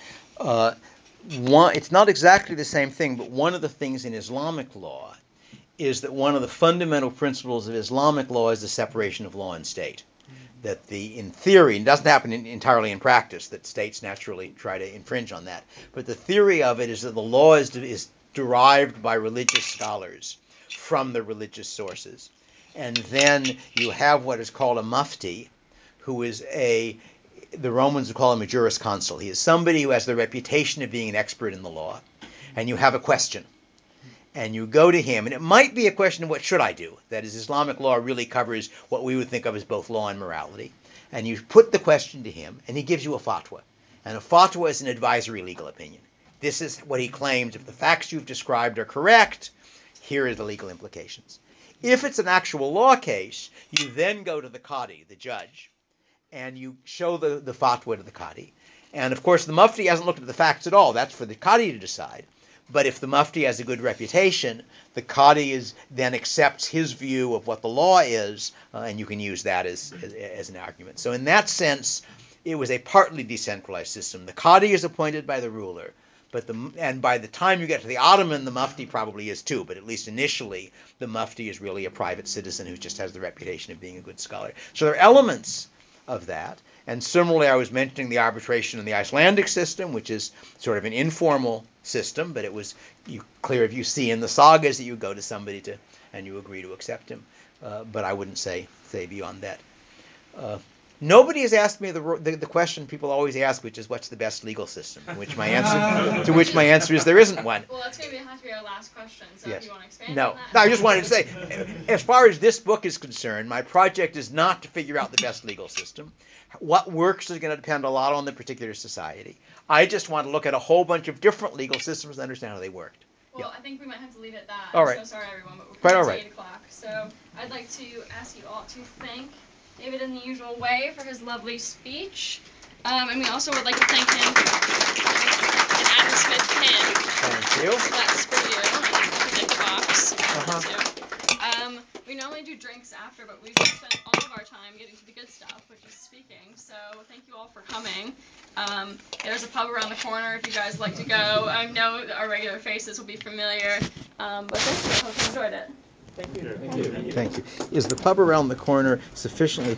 It's not exactly the same thing, but one of the things in Islamic law is that one of the fundamental principles of Islamic law is the separation of law and state. That in theory, it doesn't happen entirely in practice, that states naturally try to infringe on that, but the theory of it is that the law is derived by religious scholars from the religious sources. And then you have what is called a mufti, who is the Romans would call him a jurisconsul. He is somebody who has the reputation of being an expert in the law, and you have a question. And you go to him, and it might be a question of what should I do? That is, Islamic law really covers what we would think of as both law and morality. And you put the question to him, and he gives you a fatwa. And a fatwa is an advisory legal opinion. This is what he claims. If the facts you've described are correct, here are the legal implications. If it's an actual law case, you then go to the qadi, the judge, and you show the fatwa to the qadi. And of course, the mufti hasn't looked at the facts at all. That's for the qadi to decide. But if the mufti has a good reputation, the qadi then accepts his view of what the law is, and you can use that as an argument. So in that sense, it was a partly decentralized system. The qadi is appointed by the ruler, and by the time you get to the Ottoman, the mufti probably is too, but at least initially, the mufti is really a private citizen who just has the reputation of being a good scholar. So there are elements of that. And similarly, I was mentioning the arbitration in the Icelandic system, which is sort of an informal system, but it was clear if you see in the sagas that you go to somebody and you agree to accept him. But I wouldn't say beyond that. Nobody has asked me the question people always ask, which is what's the best legal system? To which my answer is there isn't one. Well, that's going to have to be our last question. So Yes. if you want to expand No, on that. I just wanted to say, as far as this book is concerned, my project is not to figure out the best legal system. What works is going to depend a lot on the particular society. I just want to look at a whole bunch of different legal systems and understand how they worked. Well, I think we might have to leave it at that. All I'm right. so sorry, everyone, but we're Quite coming all to right. 8 o'clock. So I'd like to ask you all to thank David in the usual way for his lovely speech. And we also would like to thank him for an Adam Smith pin. Thank you. So that's for you. And you can take the box. Uh-huh. Too. We normally do drinks after, but we've spent all of our time getting to the good stuff, which is speaking. So thank you all for coming. There's a pub around the corner if you guys like to go. I know our regular faces will be familiar. But thank you. I hope you enjoyed it. Thank you. Thank you. Is the pub around the corner sufficiently